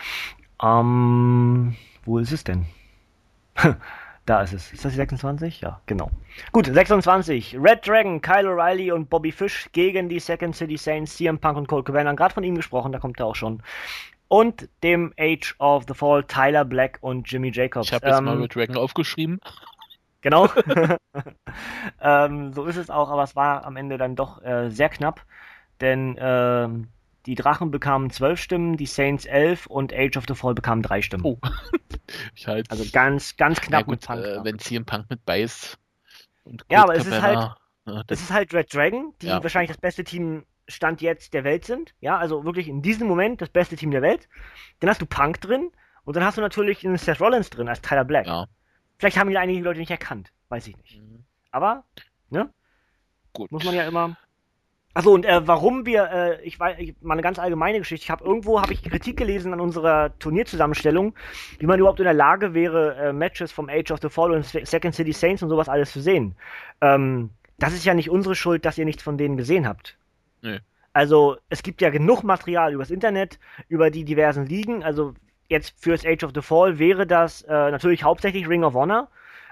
Ähm, wo ist es denn? Da ist es. Ist das die sechsundzwanzig? Ja, genau. Gut, sechsundzwanzig. Red Dragon, Kyle O'Reilly und Bobby Fish gegen die Second City Saints, C M Punk und Colt Cabana. Gerade von ihm gesprochen, da kommt er auch schon. Und dem Age of the Fall, Tyler Black und Jimmy Jacobs. Ich habe jetzt Ähm, mal Red Dragon aufgeschrieben. Genau. ähm, so ist es auch, aber es war am Ende dann doch äh, sehr knapp, denn ähm, die Drachen bekamen zwölf Stimmen, die Saints elf und Age of the Fall bekamen drei Stimmen. Oh. Ich halt, Also ganz, ganz na knapp mit gut, Punk. äh, da. wenn C M Punk mit bei ist und Ja, Colt aber es ist Cabana, ne, Es das, ist halt Red Dragon, die Ja. wahrscheinlich das beste Team Stand jetzt der Welt sind. Ja, also wirklich in diesem Moment das beste Team der Welt. Dann hast du Punk drin und dann hast du natürlich einen Seth Rollins drin als Tyler Black. ja. Vielleicht haben ihn einige Leute nicht erkannt, weiß ich nicht. Mhm. Aber, ne? Gut. Muss man ja immer. Achso, und äh, warum wir, äh, ich weiß, ich, mal eine ganz allgemeine Geschichte. Ich habe irgendwo habe ich Kritik gelesen an unserer Turnierzusammenstellung, wie man überhaupt in der Lage wäre, äh, Matches vom Age of the Fall und Second City Saints und sowas alles zu sehen. Ähm, das ist ja nicht unsere Schuld, dass ihr nichts von denen gesehen habt. Nö. Also es gibt ja genug Material übers Internet, über die diversen Ligen. Also jetzt fürs Age of the Fall wäre das äh, natürlich hauptsächlich Ring of Honor.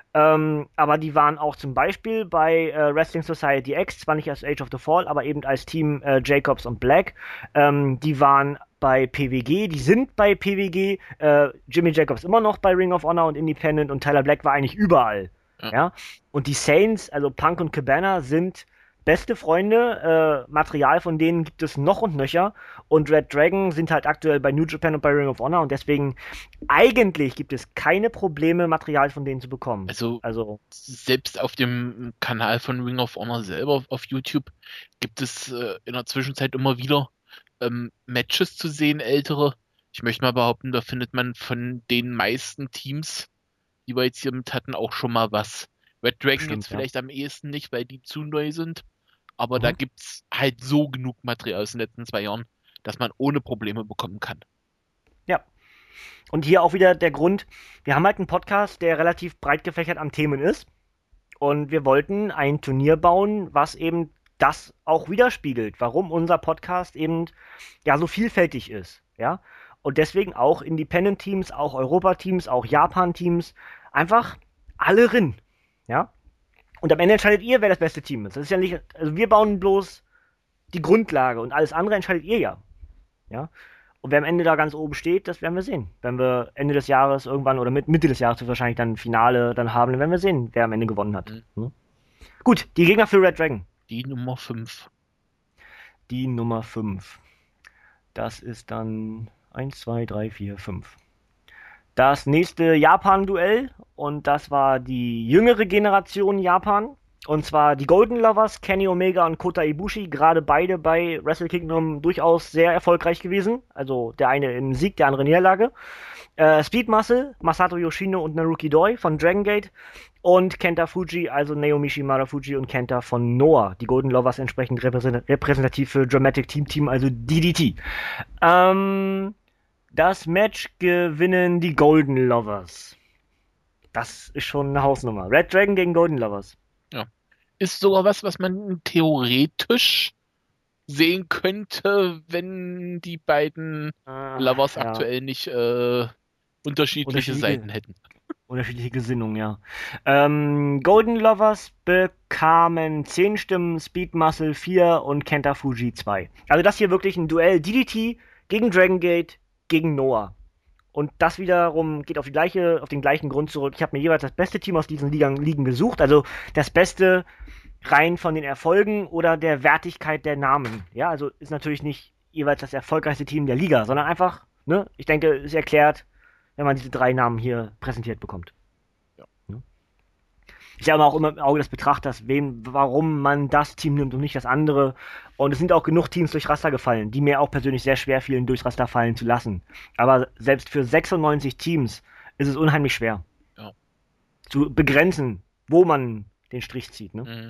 Ähm, aber die waren auch zum Beispiel bei äh, Wrestling Society X, zwar nicht als Age of the Fall, aber eben als Team äh, Jacobs und Black. Ähm, die waren bei P W G, die sind bei P W G. Äh, Jimmy Jacobs immer noch bei Ring of Honor und Independent und Tyler Black war eigentlich überall. Ja. Ja? Und die Saints, also Punk und Cabana, sind beste Freunde. Äh, Material von denen gibt es noch und nöcher. Und Red Dragon sind halt aktuell bei New Japan und bei Ring of Honor und deswegen eigentlich gibt es keine Probleme, Material von denen zu bekommen. Also, Also selbst auf dem Kanal von Ring of Honor selber auf YouTube gibt es äh, in der Zwischenzeit immer wieder ähm, Matches zu sehen, ältere. Ich möchte mal behaupten, da findet man von den meisten Teams, die wir jetzt hier mit hatten, auch schon mal was. Red Dragon Stimmt, jetzt ja. vielleicht am ehesten nicht, weil die zu neu sind. Aber Mhm. da gibt's halt so genug Material aus den letzten zwei Jahren, dass man ohne Probleme bekommen kann. Ja. Und hier auch wieder der Grund, wir haben halt einen Podcast, der relativ breit gefächert an Themen ist. Und wir wollten ein Turnier bauen, was eben das auch widerspiegelt, warum unser Podcast eben ja so vielfältig ist. Ja. Und deswegen auch Independent-Teams, auch Europa-Teams, auch Japan-Teams, einfach alle rin. Ja. Und am Ende entscheidet ihr, wer das beste Team ist. Das ist ja nicht, also wir bauen bloß die Grundlage und alles andere entscheidet ihr ja. Ja. Und wer am Ende da ganz oben steht, das werden wir sehen. Wenn wir Ende des Jahres irgendwann oder mit Mitte des Jahres wahrscheinlich dann Finale dann haben, dann werden wir sehen, wer am Ende gewonnen hat. Mhm. Hm? Gut, die Gegner für Red Dragon. Die Nummer fünf. Die Nummer fünf. Das ist dann eins, zwei, drei, vier, fünf. Das nächste Japan-Duell und das war die jüngere Generation Japan. Und zwar die Golden Lovers, Kenny Omega und Kota Ibushi, gerade beide bei Wrestle Kingdom durchaus sehr erfolgreich gewesen. Also der eine im Sieg, der andere in Niederlage. Äh, Speed Muscle, Masato Yoshino und Naruki Doi von Dragon Gate. Und Kenta Fuji, also Naomi Shimada Fuji und Kenta von Noah. Die Golden Lovers entsprechend repräsent repräsentativ für Dramatic Team Team, also D D T. Ähm, das Match gewinnen die Golden Lovers. Das ist schon eine Hausnummer. Red Dragon gegen Golden Lovers. Ja. Ist sogar was, was man theoretisch sehen könnte, wenn die beiden Ah, Lovers ja. aktuell nicht äh, unterschiedliche Unterschiedliche- Seiten hätten. Unterschiedliche Gesinnung, ja. Ähm, Golden Lovers bekamen zehn Stimmen, Speed Muscle vier und Kenta Fuji zwei. Also das hier wirklich ein Duell D D T gegen Dragon Gate gegen Noah. Und das wiederum geht auf die gleiche, auf den gleichen Grund zurück. Ich habe mir jeweils das beste Team aus diesen Ligen, Ligen gesucht. Also das Beste rein von den Erfolgen oder der Wertigkeit der Namen. Ja, also ist natürlich nicht jeweils das erfolgreichste Team der Liga, sondern einfach, ne, ich denke, ist erklärt, wenn man diese drei Namen hier präsentiert bekommt. Ja. Ne? Ist ja aber auch immer im Auge des Betrachters, wem, warum man das Team nimmt und nicht das andere. Und es sind auch genug Teams durch Raster gefallen, die mir auch persönlich sehr schwer fielen, durchs Raster fallen zu lassen. Aber selbst für sechsundneunzig Teams ist es unheimlich schwer, Ja. zu begrenzen, wo man den Strich zieht. Ne? Mhm.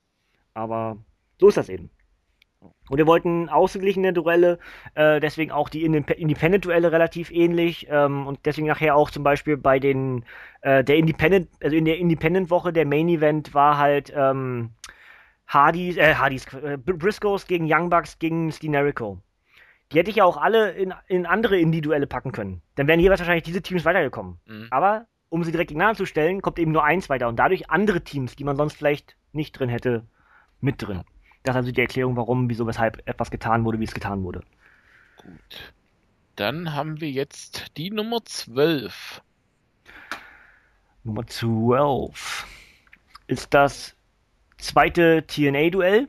Aber so ist das eben. Und wir wollten ausgeglichene Duelle, äh, deswegen auch die Indep- Independent-Duelle relativ ähnlich ähm, und deswegen nachher auch zum Beispiel bei den äh, der Independent, also in der Independent-Woche der Main-Event war halt ähm, Hardys, äh, Hardys, äh, Briscoes gegen Young Bucks gegen Stinerico. Die hätte ich ja auch alle in, in andere Indie-Duelle packen können. Dann wären jeweils wahrscheinlich diese Teams weitergekommen. Mhm. Aber um sie direkt gegeneinander zu stellen, kommt eben nur eins weiter und dadurch andere Teams, die man sonst vielleicht nicht drin hätte, mit drin. Das ist also die Erklärung, warum, wieso, weshalb etwas getan wurde, wie es getan wurde. Gut. Dann haben wir jetzt die Nummer zwölf. Nummer zwölf ist das zweite T N A-Duell.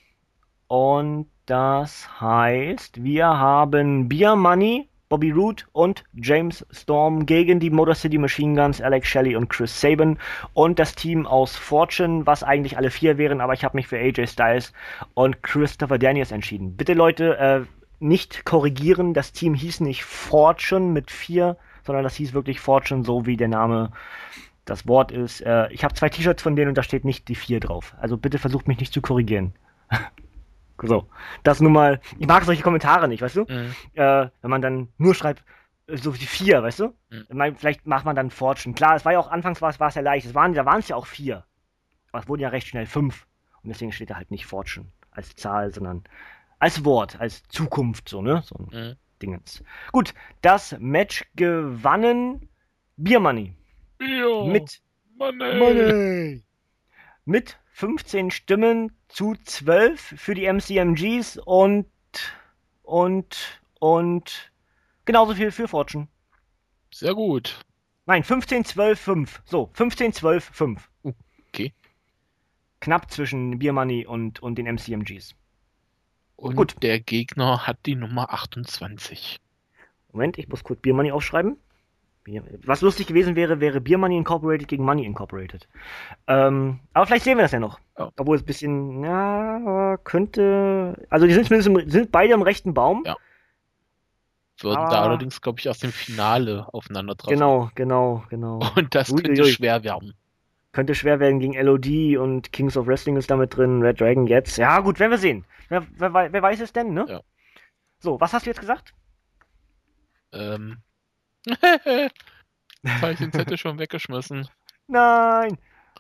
Und das heißt, wir haben Beer Money, Bobby Roode und James Storm gegen die Motor City Machine Guns, Alex Shelley und Chris Sabin und das Team aus Fortune, was eigentlich alle vier wären, aber ich habe mich für A J Styles und Christopher Daniels entschieden. Bitte Leute, äh, nicht korrigieren, das Team hieß nicht Fortune mit vier, sondern das hieß wirklich Fortune, so wie der Name das Wort ist. Äh, ich habe zwei T-Shirts von denen und da steht nicht die vier drauf. Also bitte versucht mich nicht zu korrigieren. So, das nun mal, ich mag solche Kommentare nicht, weißt du? Mhm. Äh, wenn man dann nur schreibt, äh, so wie vier, weißt du? Mhm. Ich mein, vielleicht macht man dann Fortune. Klar, es war ja auch, anfangs war es, war es ja leicht, es waren, da waren es ja auch vier. Aber es wurden ja recht schnell fünf. Und deswegen steht da halt nicht Fortune als Zahl, sondern als Wort, als Zukunft, so, ne? So ein Mhm. Dingens. Gut, das Match gewannen Beer Money. Ja. Mit Money. Money! Mit fünfzehn Stimmen zu zwölf für die M C M Gs und, und, und genauso viel für Fortune. Sehr gut. Nein, fünfzehn, zwölf, fünf. So, fünfzehn, zwölf, fünf. Uh, okay. Knapp zwischen Beer Money und, und den M C M Gs. Und Gut. der Gegner hat die Nummer achtundzwanzig. Moment, ich muss kurz Beer Money aufschreiben. Was lustig gewesen wäre, wäre Beer Money Incorporated gegen Money Incorporated. Ähm, aber vielleicht sehen wir das ja noch. Ja. Obwohl es ein bisschen, ja, könnte. Also die sind zumindest im, sind beide am rechten Baum. Ja. Würden Ah. da allerdings, glaube ich, erst im Finale aufeinandertreffen. Genau, genau, genau. Und das könnte Uiuiui. schwer werden. Könnte schwer werden gegen L O D und Kings of Wrestling ist damit drin, Red Dragon jetzt. Ja, gut, werden wir sehen. Wer, wer, wer weiß es denn, ne? Ja. So, was hast du jetzt gesagt? Ähm. Jetzt habe ich den Zettel schon weggeschmissen. Nein!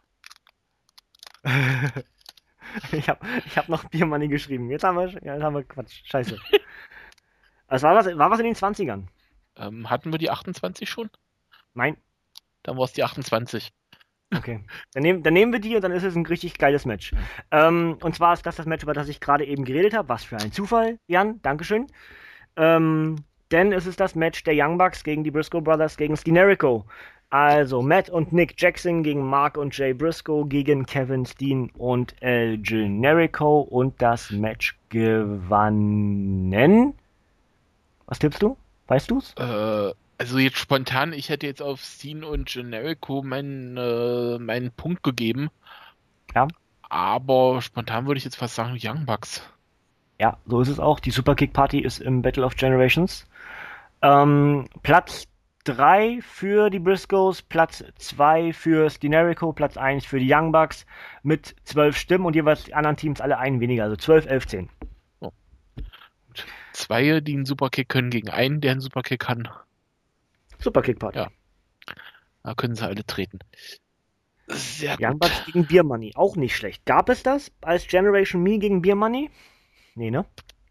ich habe ich hab noch Beer Money geschrieben. Jetzt haben wir, jetzt haben wir Quatsch. Scheiße. Es war was, war was in den zwanzigern? Ähm, hatten wir die achtundzwanzig schon? Nein. Dann war es die achtundzwanzig. Okay. Dann nehmen, dann nehmen wir die und dann ist es ein richtig geiles Match. Ähm, und zwar ist das das Match, über das ich gerade eben geredet habe. Was für ein Zufall, Jan. Dankeschön. Ähm, denn es ist das Match der Young Bucks gegen die Briscoe Brothers gegen Skinerico. Also Matt und Nick Jackson gegen Mark und Jay Briscoe gegen Kevin Steen und El Generico und das Match gewannen. Was tippst du? Weißt du's? Äh, also jetzt spontan, ich hätte jetzt auf Steen und Generico meinen, äh, meinen Punkt gegeben. Ja. Aber spontan würde ich jetzt fast sagen Young Bucks. Ja, so ist es auch. Die Superkick Party ist im Battle of Generations. Ähm, Platz drei für die Briscoes, Platz zwei für Skinerico, Platz eins für die Young Bucks mit zwölf Stimmen und jeweils die anderen Teams alle einen weniger, also zwölf, elf, zehn. Oh. Zwei, die einen Superkick können, gegen einen, der einen Superkick kann. Superkick Party. Ja. Da können sie alle treten. Sehr Young gut. Bucks gegen Beer Money, auch nicht schlecht. Gab es das als Generation Me gegen Beer Money? Nee, ne?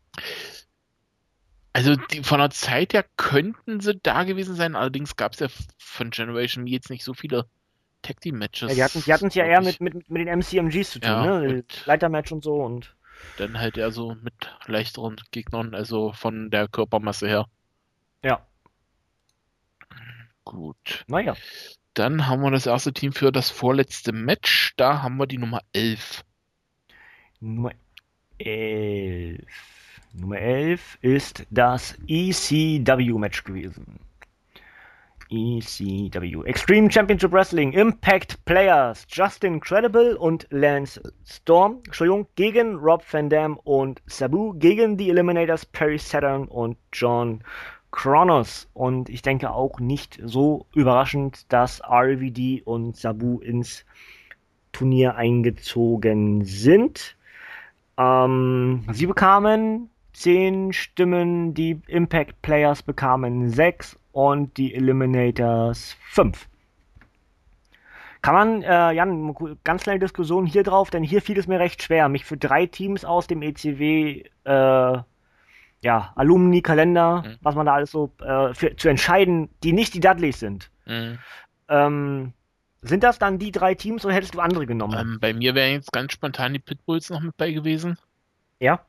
Also die, von der Zeit her könnten sie da gewesen sein, allerdings gab es ja von Generation Me jetzt nicht so viele Tag Team Matches. Ja, die hatten die hatten es ja eher mit, mit, mit den M C M Gs zu tun, Ja, ne? und Leitermatch und so und. dann halt eher so mit leichteren Gegnern, also von der Körpermasse her. Ja. Gut. Naja. Dann haben wir das erste Team für das vorletzte Match. Da haben wir die Nummer elf. Nummer elf. Nummer elf ist das E C W-Match gewesen. E C W. Extreme Championship Wrestling. Impact Players. Justin Credible und Lance Storm. Entschuldigung. Gegen Rob Van Dam und Sabu. Gegen die Eliminators Perry Saturn und John Kronos. Und ich denke auch nicht so überraschend, dass R V D und Sabu ins Turnier eingezogen sind. Ähm, sie bekamen zehn Stimmen, die Impact Players bekamen sechs und die Eliminators fünf. Kann man, äh, Jan, ganz kleine Diskussion hier drauf, denn hier fiel es mir recht schwer, mich für drei Teams aus dem E C W, äh, ja, Alumni-Kalender, Mhm. was man da alles so, äh, für, zu entscheiden, die nicht die Dudleys sind. Mhm. Ähm, sind das dann die drei Teams oder hättest du andere genommen? Ähm, bei mir wären jetzt ganz spontan die Pitbulls noch mit bei gewesen. Ja?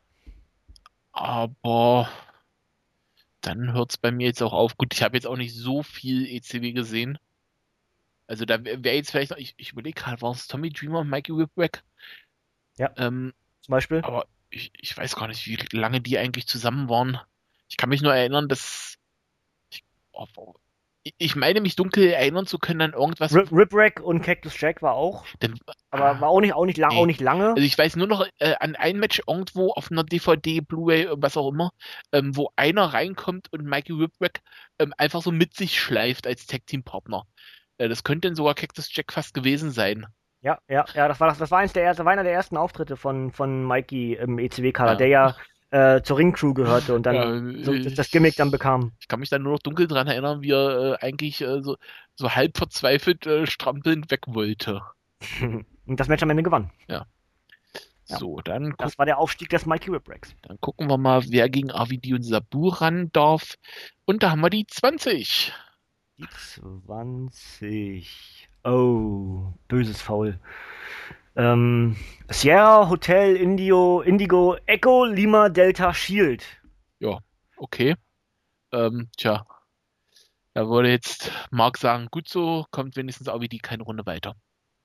Aber dann hört es bei mir jetzt auch auf. Gut, ich habe jetzt auch nicht so viel E C W gesehen. Also da wäre jetzt vielleicht noch, ich, ich überlege gerade, war es Tommy Dreamer und Mikey Whipwreck? Ja. Ähm, Zum Beispiel? aber ich, ich weiß gar nicht, wie lange die eigentlich zusammen waren. Ich kann mich nur erinnern, dass ich, oh, ich meine mich dunkel erinnern zu können an irgendwas. Rip, Ripwreck und Cactus Jack war auch. Denn, Aber ah, war auch nicht, auch nicht, lang, nee. auch nicht lange. Also ich weiß nur noch äh, an ein Match irgendwo auf einer D V D, Blu-ray, was auch immer, ähm, wo einer reinkommt und Mikey Whipwreck ähm, einfach so mit sich schleift als Tag-Team-Partner. Äh, das könnte dann sogar Cactus Jack fast gewesen sein. Ja, ja, ja, das war das, das war eins der ersten, war einer der ersten Auftritte von, von Mikey im E C W-Kader, Ja. der ja äh, zur Ring-Crew gehörte und dann Ja, so, das, das Gimmick dann bekam. Ich kann mich dann nur noch dunkel dran erinnern, wie er äh, eigentlich äh, so, so halb verzweifelt äh, strampelnd weg wollte. Und das Match am Ende gewann. Ja. Ja. So, dann, guck, Das war der Aufstieg des Mikey Whipwrecks. dann gucken wir mal, wer gegen R V D und Sabu ran darf. Und da haben wir die zwanzig. Die zwanzig. Oh, böses Foul. Ähm, Sierra Hotel Indio, Indigo Echo Lima Delta Shield. Ja, okay. Ähm, tja, da würde jetzt Mark sagen, gut so, kommt wenigstens auch wie die keine Runde weiter.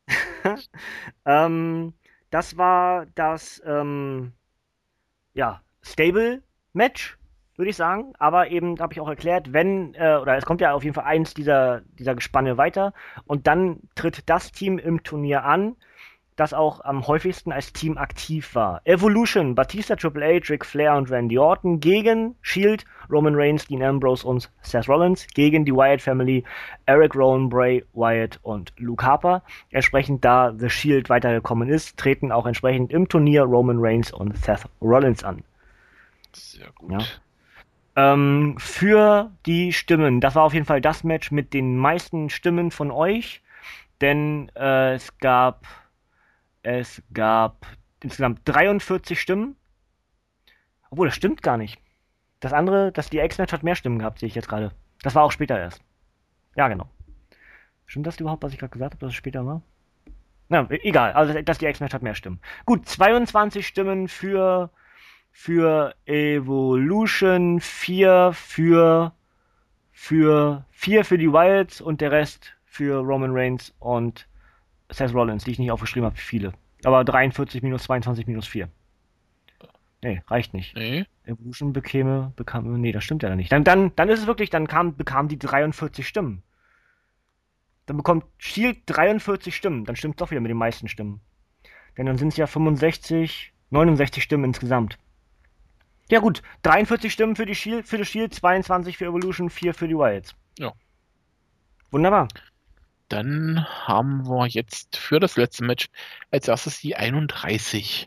ähm, Das war das ähm, ja, Stable-Match, würde ich sagen. Aber eben habe ich auch erklärt, wenn, äh, oder es kommt ja auf jeden Fall eins dieser, dieser Gespanne weiter. Und dann tritt das Team im Turnier an, das auch am häufigsten als Team aktiv war. Evolution, Batista, Triple H, Ric Flair und Randy Orton gegen Shield, Roman Reigns, Dean Ambrose und Seth Rollins gegen die Wyatt Family, Eric Rowan, Bray Wyatt und Luke Harper. Entsprechend da The Shield weitergekommen ist, treten auch entsprechend im Turnier Roman Reigns und Seth Rollins an. Sehr Ja. gut. Ähm, für die Stimmen, das war auf jeden Fall das Match mit den meisten Stimmen von euch, denn äh, es gab Es gab insgesamt dreiundvierzig Stimmen. Obwohl, das stimmt gar nicht. Das andere, das die X-Match hat mehr Stimmen gehabt, sehe ich jetzt gerade. Das war auch später erst. Ja, genau. Stimmt das überhaupt, was ich gerade gesagt habe, dass es später war? Na, egal. Also, das die X-Match hat mehr Stimmen. Gut, zweiundzwanzig Stimmen für, für Evolution, vier für, für, vier für die Wilds und der Rest für Roman Reigns und Seth Rollins, die ich nicht aufgeschrieben habe, viele. Aber dreiundvierzig minus zweiundzwanzig minus vier. Nee, reicht nicht. Nee. Evolution bekäme, bekam, nee, das stimmt ja nicht. Dann, dann, dann ist es wirklich, dann kam, bekam die dreiundvierzig Stimmen. Dann bekommt Shield dreiundvierzig Stimmen. Dann stimmt es doch wieder mit den meisten Stimmen. Denn dann sind es ja fünfundsechzig, neunundsechzig Stimmen insgesamt. Ja gut, dreiundvierzig Stimmen für die Shield, für die Shield, zweiundzwanzig für Evolution, vier für die Wilds. Ja. Wunderbar. Dann haben wir jetzt für das letzte Match als erstes die einunddreißig.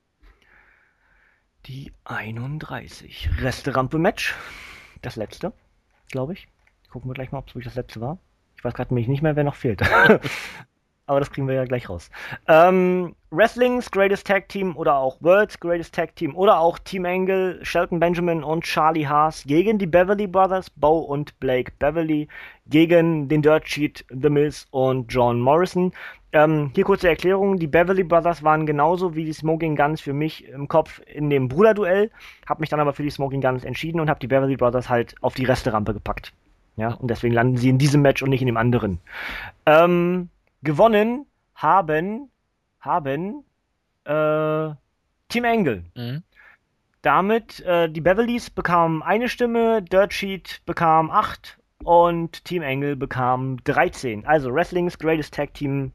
Die einunddreißig. Resterampe-Match. Das letzte, glaube ich. Gucken wir gleich mal, ob es wirklich das letzte war. Ich weiß gerade nämlich nicht mehr, wer noch fehlt. Aber das kriegen wir ja gleich raus. Ähm, Wrestling's Greatest Tag Team oder auch World's Greatest Tag Team oder auch Team Angle, Shelton Benjamin und Charlie Haas gegen die Beverly Brothers, Bo und Blake Beverly, gegen den Dirt Sheet, The Miz und John Morrison. Ähm, hier kurze Erklärung, die Beverly Brothers waren genauso wie die Smoking Guns für mich im Kopf in dem Bruderduell, habe mich dann aber für die Smoking Guns entschieden und habe die Beverly Brothers halt auf die Resterampe gepackt. Ja, und deswegen landen sie in diesem Match und nicht in dem anderen. Ähm, gewonnen haben, haben äh, Team Angle. Mhm. Damit, äh, die Beverlys bekamen eine Stimme, Dirt Sheet bekam acht und Team Angle bekam dreizehn. Also Wrestling's Greatest Tag Team,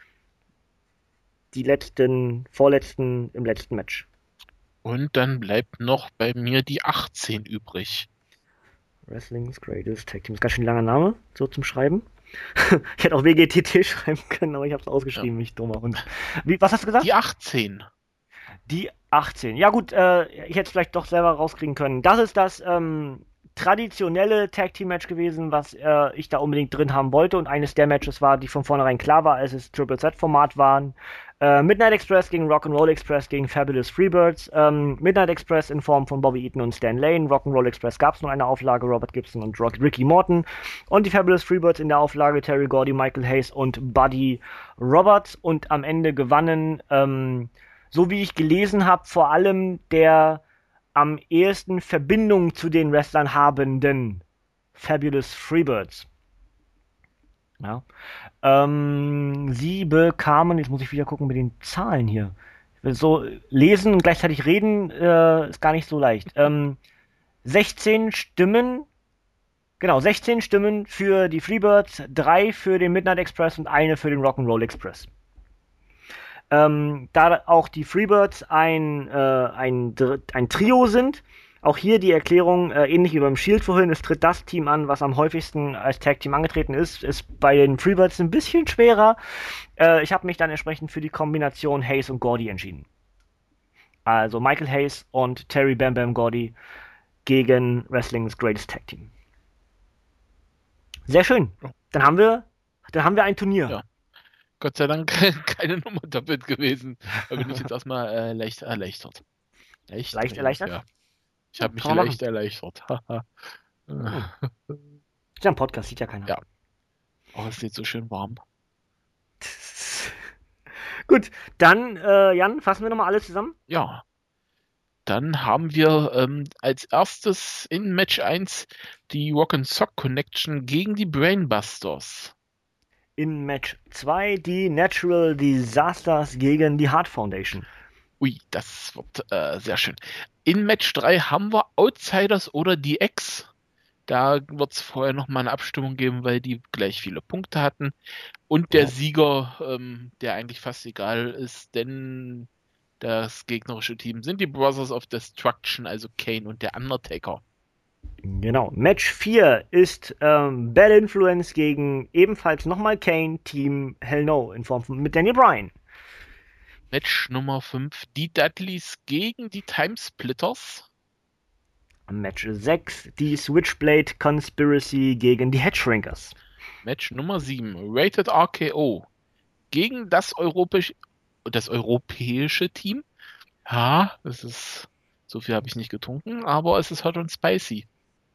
die letzten, vorletzten im letzten Match. Und dann bleibt noch bei mir die achtzehn übrig. Wrestling's Greatest Tag Team. Ist ganz schön langer Name, so zum Schreiben. Ich hätte auch W G T T schreiben können, aber ich habe es ausgeschrieben, ja. Ich dummer Hund. Wie, was hast du gesagt? Die achtzehn. Die achtzehn. Ja gut, äh, ich hätte es vielleicht doch selber rauskriegen können. Das ist das ähm, traditionelle Tag Team Match gewesen, was äh, ich da unbedingt drin haben wollte. Und eines der Matches war, die von vornherein klar war, als es Triple Z Format waren. Äh, Midnight Express gegen Rock'n'Roll Express gegen Fabulous Freebirds. Ähm, Midnight Express in Form von Bobby Eaton und Stan Lane. Rock'n'Roll Express gab es nur eine Auflage, Robert Gibson und Rock Ricky Morton. Und die Fabulous Freebirds in der Auflage Terry Gordy, Michael Hayes und Buddy Roberts. Und am Ende gewannen, ähm, so wie ich gelesen habe, vor allem der am ehesten Verbindung zu den Wrestlern habenden Fabulous Freebirds. Ja. Ähm, sie bekamen, jetzt muss ich wieder gucken mit den Zahlen hier. So lesen und gleichzeitig reden äh, ist gar nicht so leicht. Ähm, sechzehn Stimmen, genau, sechzehn Stimmen für die Freebirds, drei für den Midnight Express und eine für den Rock'n'Roll Express. Ähm, da auch die Freebirds ein, äh, ein, ein Trio sind, auch hier die Erklärung, äh, ähnlich wie beim Shield vorhin, es tritt das Team an, was am häufigsten als Tag-Team angetreten ist, ist bei den Freebirds ein bisschen schwerer. Äh, ich habe mich dann entsprechend für die Kombination Hayes und Gordy entschieden. Also Michael Hayes und Terry Bam Bam Gordy gegen Wrestling's Greatest Tag Team. Sehr schön. Dann haben wir, dann haben wir ein Turnier. Ja. Gott sei Dank keine Nummer doppelt gewesen. Da bin ich jetzt erstmal äh, leicht erleichtert. Leicht, leicht erleichtert? Ja. Ich habe mich Kann leicht machen. erleichtert. Hm. Ist ja ein Podcast, sieht ja keiner. Ja. Oh, es ist jetzt so schön warm. Gut, dann, äh, Jan, fassen wir nochmal alles zusammen. Ja, dann haben wir ähm, als erstes in Match eins die Rock and Sock Connection gegen die Brainbusters. In Match zwei die Natural Disasters gegen die Heart Foundation. Ui, das wird äh, sehr schön. In Match drei haben wir Outsiders oder die X. Da wird es vorher nochmal eine Abstimmung geben, weil die gleich viele Punkte hatten. Und der Ja. Sieger, ähm, der eigentlich fast egal ist, denn das gegnerische Team sind die Brothers of Destruction, also Kane und der Undertaker. Genau. Match vier ist ähm, Bad Influence gegen ebenfalls nochmal Kane, Team Hell No in Form von mit Daniel Bryan. Match Nummer fünf, die Dudleys gegen die Timesplitters. Match sechs, die Switchblade Conspiracy gegen die Headshrinkers. Match Nummer sieben, Rated R K O gegen das europäische, das europäische Team. Ja, das ist, so viel habe ich nicht getrunken, aber es ist hot und spicy.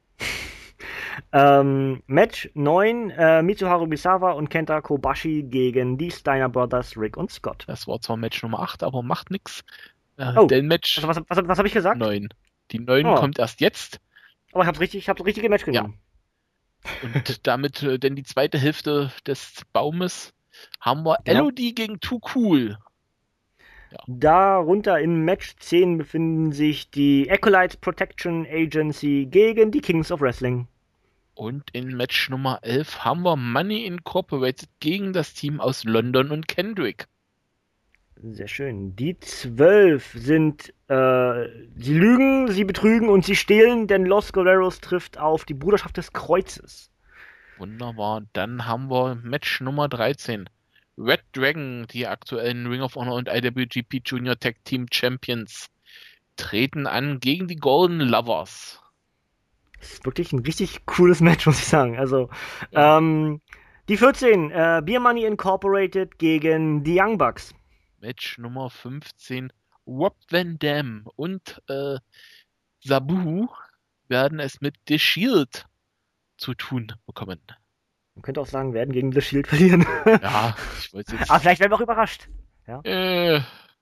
Ähm, Match neun, äh, Mitsuharu Misawa und Kenta Kobashi gegen die Steiner Brothers, Rick und Scott. Das war zwar Match Nummer acht, aber macht nix. Äh, Oh, denn Match Also, was, was, was habe ich gesagt? neun. Die neun Oh. kommt erst jetzt. Aber ich habe richtig, ich habe das richtige Match genommen. Und damit äh, denn die zweite Hälfte des Baumes haben wir Genau. L O D gegen Too Cool. Darunter in Match zehn befinden sich die Acolytes Protection Agency gegen die Kings of Wrestling. Und in Match Nummer elf haben wir Money Incorporated gegen das Team aus London und Kendrick. Sehr schön. Die zwölf sind, äh, sie lügen, sie betrügen und sie stehlen, denn Los Guerreros trifft auf die Bruderschaft des Kreuzes. Wunderbar. Dann haben wir Match Nummer dreizehn. Red Dragon, die aktuellen Ring of Honor und I W G P Junior Tag Team Champions, treten an gegen die Golden Lovers. Das ist wirklich ein richtig cooles Match, muss ich sagen. Also, Ja. ähm, die vierzehn, äh, Beer Money Incorporated gegen die Young Bucks. Match Nummer fünfzehn. Rob Van Dam und äh, Sabu werden es mit The Shield zu tun bekommen. Man könnte auch sagen, werden gegen The Shield verlieren. Ja, ich wollte jetzt. Aber vielleicht werden wir auch überrascht. Äh,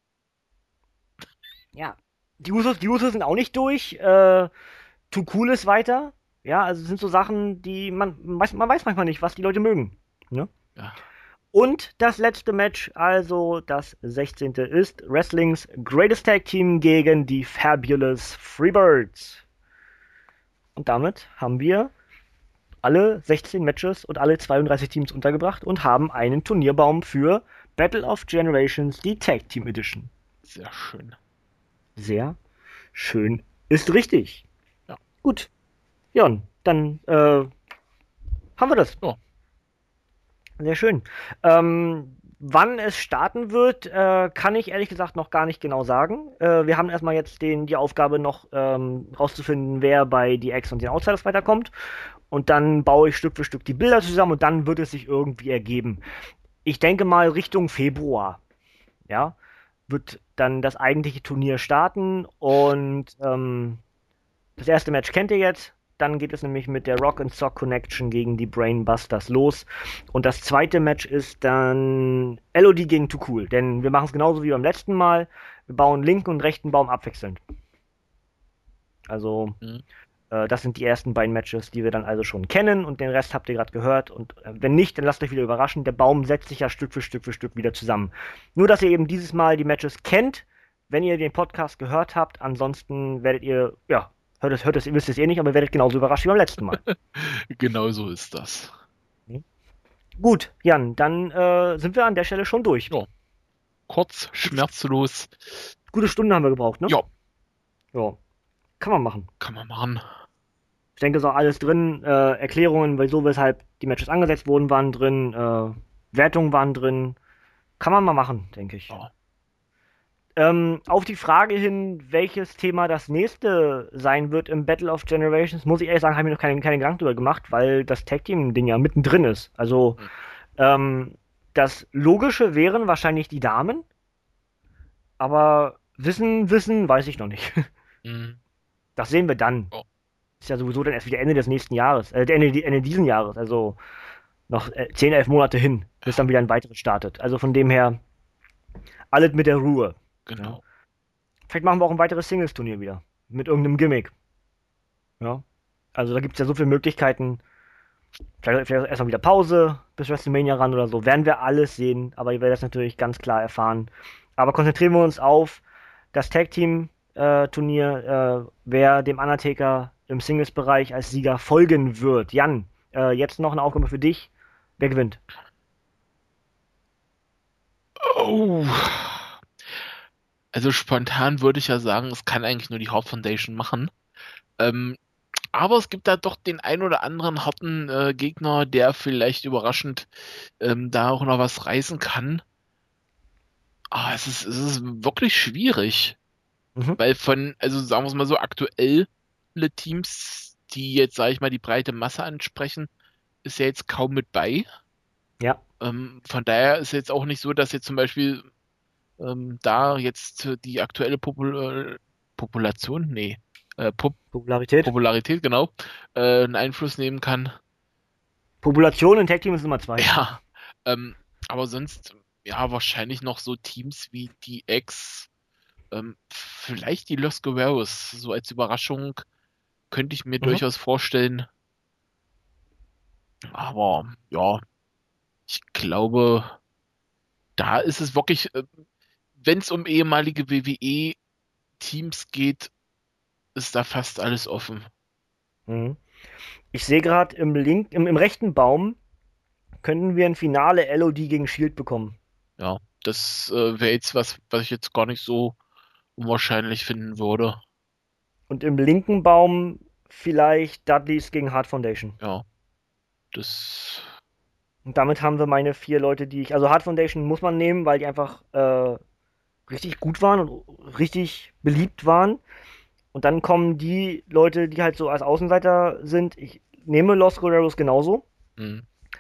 Ja. Die Usos, die Usos sind auch nicht durch. Äh, Too Cool ist weiter. Ja, also es sind so Sachen, die man, man weiß, man weiß manchmal nicht, was die Leute mögen. Ne? ja. Und das letzte Match, also das sechzehnte ist Wrestlings Greatest Tag Team gegen die Fabulous Freebirds. Und damit haben wir alle sechzehn Matches und alle zweiunddreißig Teams untergebracht und haben einen Turnierbaum für Battle of Generations, die Tag Team Edition. Sehr schön. Sehr schön. Ist richtig. Ja. Gut. Jon, dann äh, haben wir das. Ja. Sehr schön. Ähm, wann es starten wird, äh, kann ich ehrlich gesagt noch gar nicht genau sagen. Äh, wir haben erstmal jetzt den, die Aufgabe noch ähm, rauszufinden, wer bei die X und den Outsiders weiterkommt. Und dann baue ich Stück für Stück die Bilder zusammen und dann wird es sich irgendwie ergeben. Ich denke mal Richtung Februar. Ja, wird dann das eigentliche Turnier starten und ähm, das erste Match kennt ihr jetzt. Dann geht es nämlich mit der Rock and Sock Connection gegen die Brainbusters los. Und das zweite Match ist dann L O D gegen Too Cool. Denn wir machen es genauso wie beim letzten Mal. Wir bauen linken und rechten Baum abwechselnd. Also, Mhm. äh, das sind die ersten beiden Matches, die wir dann also schon kennen. Und den Rest habt ihr gerade gehört. Und äh, wenn nicht, dann lasst euch wieder überraschen. Der Baum setzt sich ja Stück für Stück für Stück wieder zusammen. Nur, dass ihr eben dieses Mal die Matches kennt, wenn ihr den Podcast gehört habt. Ansonsten werdet ihr, ja, hört es, hört es, ihr wisst es eh nicht, aber ihr werdet genauso überrascht wie beim letzten Mal. Genau so ist das. Gut, Jan, dann äh, sind wir an der Stelle schon durch. Ja. Kurz, schmerzlos. Gute Stunde haben wir gebraucht, ne? Ja, Ja. Kann man machen. kann man machen. Ich denke, es ist auch alles drin. Äh, Erklärungen, wieso, weshalb die Matches angesetzt wurden, waren drin. Äh, Wertungen waren drin. Kann man mal machen, denke ich. Ja. Ähm, auf die Frage hin, welches Thema das nächste sein wird im Battle of Generations, muss ich ehrlich sagen, habe ich mir noch keine, keine Gedanken drüber gemacht, weil das Tag Team-Ding ja mittendrin ist. Also, Mhm. ähm, das Logische wären wahrscheinlich die Damen, aber wissen, wissen, weiß ich noch nicht. Mhm. Das sehen wir dann. Ja. Ist ja sowieso dann erst wieder Ende des nächsten Jahres, äh, Ende, Ende diesen Jahres, also noch äh, zehn, elf Monate hin, bis dann wieder ein weiteres startet. Also von dem her, alles mit der Ruhe. Genau. Ja. Vielleicht machen wir auch ein weiteres Singles-Turnier wieder. Mit irgendeinem Gimmick. Ja. Also da gibt es ja so viele Möglichkeiten. Vielleicht, vielleicht erstmal wieder Pause bis WrestleMania ran oder so. Werden wir alles sehen, aber ihr werdet das natürlich ganz klar erfahren. Aber konzentrieren wir uns auf das Tag-Team-Turnier, äh, wer dem Undertaker im Singles-Bereich als Sieger folgen wird. Jan, äh, jetzt noch eine Aufgabe für dich. Wer gewinnt? Oh. Also spontan würde ich ja sagen, es kann eigentlich nur die Hart Foundation machen. Ähm, aber es gibt da doch den ein oder anderen harten äh, Gegner, der vielleicht überraschend ähm, da auch noch was reißen kann. Ah, es ist, es ist wirklich schwierig. Mhm. Weil von, also sagen wir es mal so, aktuelle Teams, die jetzt, sage ich mal, die breite Masse ansprechen, ist ja jetzt kaum mit bei. Ja. Ähm, von daher ist jetzt auch nicht so, dass jetzt zum Beispiel ähm, da jetzt die aktuelle Popul Population, nee, äh, Pop Popularität. Popularität, genau, äh, einen Einfluss nehmen kann. Population in Tag Team ist Nummer zwei. Ja, ähm, aber sonst, ja, wahrscheinlich noch so Teams wie die X, ähm, vielleicht die Los Guerreros, so als Überraschung könnte ich mir Mhm. durchaus vorstellen. Aber ja, ich glaube, da ist es wirklich, äh, wenn es um ehemalige W W E-Teams geht, ist da fast alles offen. Mhm. Ich sehe gerade im Link, im, im rechten Baum könnten wir ein Finale L O D gegen Shield bekommen. Ja, das äh, wäre jetzt was, was ich jetzt gar nicht so unwahrscheinlich finden würde. Und im linken Baum vielleicht Dudleys gegen Hart Foundation. Ja, das, Und damit haben wir meine vier Leute, die ich. Also Hart Foundation muss man nehmen, weil die einfach äh, richtig gut waren und richtig beliebt waren. Und dann kommen die Leute, die halt so als Außenseiter sind. Ich nehme Los Guerreros genauso. mh,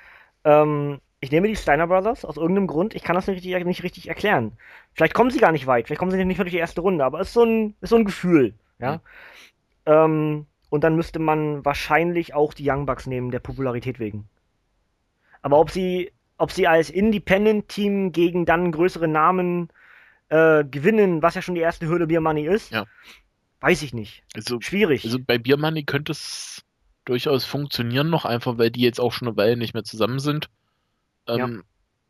Ähm, ich nehme die Steiner Brothers aus irgendeinem Grund. Ich kann das nicht richtig, nicht richtig erklären. Vielleicht kommen sie gar nicht weit. Vielleicht kommen sie nicht durch die erste Runde. Aber es ist so ein, ist so ein Gefühl. Ja. mh, Ähm, und dann müsste man wahrscheinlich auch die Young Bucks nehmen, der Popularität wegen. Aber ob sie, ob sie als Independent-Team gegen dann größere Namen äh, gewinnen, was ja schon die erste Hürde Beer Money ist, ja. weiß ich nicht. Also, Schwierig. also bei Beer Money könnte es durchaus funktionieren noch, einfach weil die jetzt auch schon eine Weile nicht mehr zusammen sind. Ja. Ähm,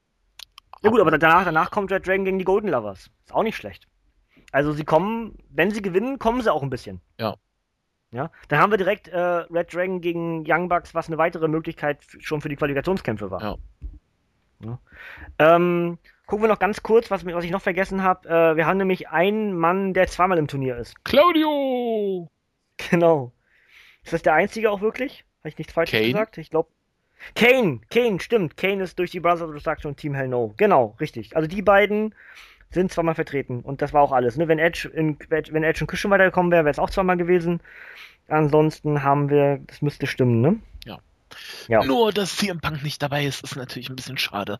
Ja gut, aber danach, danach kommt Red Dragon gegen die Golden Lovers. Ist auch nicht schlecht. Also sie kommen, wenn sie gewinnen, kommen sie auch ein bisschen. Ja. Ja. Dann haben wir direkt äh, Red Dragon gegen Young Bucks, was eine weitere Möglichkeit f- schon für die Qualifikationskämpfe war. Ja. Ja. Ähm, gucken wir noch ganz kurz, was, was ich noch vergessen habe. Äh, wir haben nämlich einen Mann, der zweimal im Turnier ist. Claudio! Genau. Ist das der einzige auch wirklich? Habe ich nichts Falsches Kane? gesagt? Ich glaube. Kane, Kane, stimmt. Kane ist durch die Brothers of Destruction und Team Hell No. Genau, richtig. Also die beiden sind zweimal vertreten und das war auch alles. Ne? Wenn Edge in, wenn Edge in Küche weitergekommen wäre, wäre es auch zweimal gewesen. Ansonsten haben wir, das müsste stimmen, ne? Ja. Ja. Nur, dass C M Punk nicht dabei ist, ist natürlich ein bisschen schade.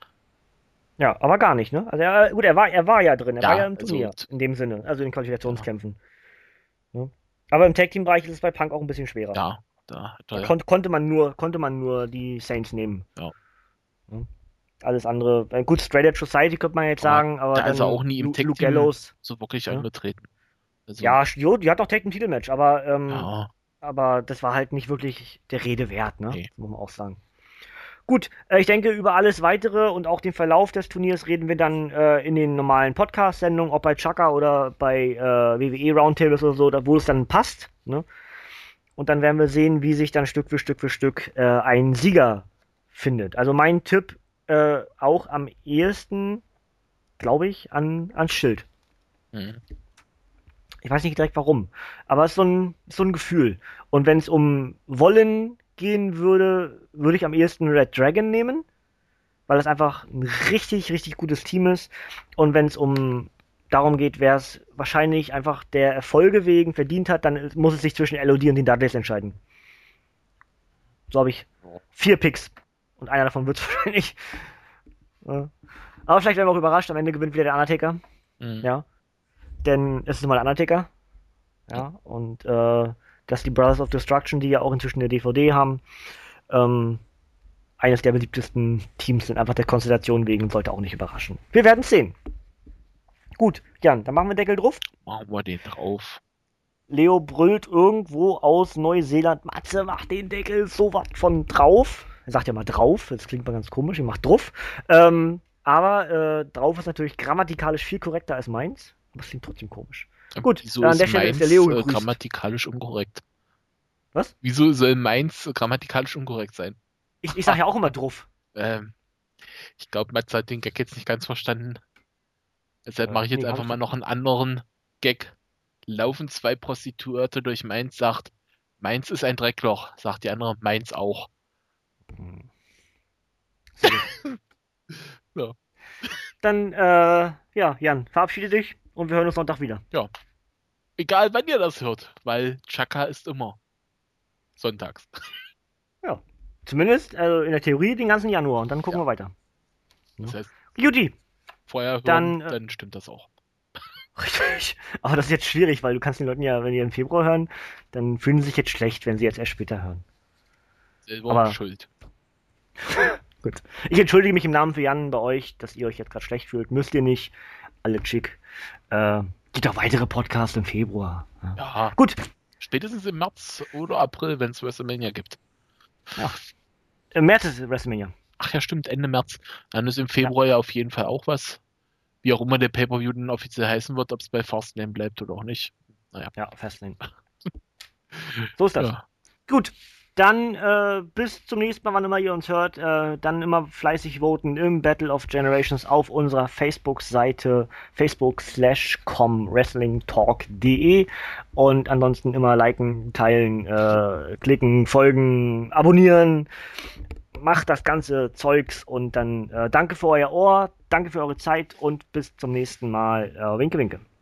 Ja, aber gar nicht, ne? Also er, gut, er war, er war ja drin, er Ja, war ja im also- Turnier, in dem Sinne, also in den Qualifikationskämpfen. Ne? Aber im Tag Team Bereich ist es bei Punk auch ein bisschen schwerer. Ja, da hat Da er ja. kon konnte man nur, konnte man nur die Saints nehmen. Ja. Ne? Alles andere, äh, gut, Straight Edge Society könnte man jetzt Aber sagen, aber da dann ist er auch nie im Lu- Tag Luke Team Gallows. so wirklich Ja. angetreten. Also, Ja, jo, die hat auch Tag Team Titelmatch, aber ähm, ja, aber das war halt nicht wirklich der Rede wert, ne? Nee. Muss man auch sagen. Gut, äh, ich denke, über alles weitere und auch den Verlauf des Turniers reden wir dann äh, in den normalen Podcast-Sendungen, ob bei Chaka oder bei äh, W W E Roundtables oder so, da, wo es dann passt, ne? Und dann werden wir sehen, wie sich dann Stück für Stück für Stück äh, ein Sieger findet. Also mein Tipp äh, auch am ehesten, glaube ich, an, ans Schild. mhm. Ich weiß nicht direkt warum, aber es ist so ein, so ein Gefühl. Und wenn es um Wollen gehen würde, würde ich am ehesten Red Dragon nehmen, weil es einfach ein richtig, richtig gutes Team ist. Und wenn es um darum geht, wer es wahrscheinlich einfach der Erfolge wegen verdient hat, dann muss es sich zwischen L O D und den Dudleys entscheiden. So habe ich vier Picks. Und einer davon wird es wahrscheinlich. Ja. Aber vielleicht werden wir auch überrascht, am Ende gewinnt wieder der Undertaker. Mhm. Ja. Denn es ist nun mal der Undertaker. Ja. Und äh, dass die Brothers of Destruction, die ja auch inzwischen eine D V D haben, ähm, eines der beliebtesten Teams sind, einfach der Konstellation wegen, sollte auch nicht überraschen. Wir werden es sehen. Gut, Jan, dann machen wir Deckel drauf. Machen wir den drauf. Leo brüllt irgendwo aus Neuseeland, Matze, mach den Deckel so was von drauf. Er sagt ja mal drauf, das klingt mal ganz komisch, ich mach drauf. Ähm, aber äh, drauf ist natürlich grammatikalisch viel korrekter als meins. Aber es klingt trotzdem komisch. Gut, Wieso an ist der Stelle meins ist der Leo äh, gegrüßt. grammatikalisch unkorrekt? Was? Wieso soll meins äh, grammatikalisch unkorrekt sein? Ich, ich sag ja auch immer drauf. Ähm, ich glaube, Matze hat den Gag jetzt nicht ganz verstanden. Deshalb Äh, mache ich jetzt nee, hab einfach ich mal doch- noch einen anderen Gag. Laufen zwei Prostituierte durch Mainz, sagt, Mainz ist ein Dreckloch, sagt die andere, Mainz auch. Hm. Ja. Dann, äh, ja, Jan, verabschiede dich und wir hören uns Sonntag wieder. Ja. Egal wann ihr das hört, weil Chaka ist immer sonntags. Ja. Zumindest also in der Theorie den ganzen Januar und dann gucken Ja. wir weiter. Das heißt, Juti, vorher hören, Dann, dann, äh, stimmt das auch. richtig. Aber das ist jetzt schwierig, weil du kannst den Leuten ja, wenn die im Februar hören, dann fühlen sie sich jetzt schlecht, wenn sie jetzt erst später hören. Selber Aber- schuld. Gut. Ich entschuldige mich im Namen für Jan bei euch, dass ihr euch jetzt gerade schlecht fühlt. Müsst ihr nicht. Alle chick. Äh, gibt auch weitere Podcasts im Februar. Ja. Ja, Gut. spätestens im März oder April, wenn es WrestleMania gibt. Im März ist WrestleMania. Ach ja, stimmt, Ende März. Dann ist im Februar ja, auf jeden Fall auch was. Wie auch immer der Pay-Per-View dann offiziell heißen wird, ob es bei Fastlane bleibt oder auch nicht. Naja. Ja, Fastlane. So ist das. Ja. Gut. Dann äh, bis zum nächsten Mal, wann immer ihr uns hört. Äh, dann immer fleißig voten im Battle of Generations auf unserer Facebook-Seite facebook slash com wrestlingtalk.de und ansonsten immer liken, teilen, äh, klicken, folgen, abonnieren. Macht das ganze Zeugs und dann äh, danke für euer Ohr, danke für eure Zeit und bis zum nächsten Mal. Äh, winke, winke.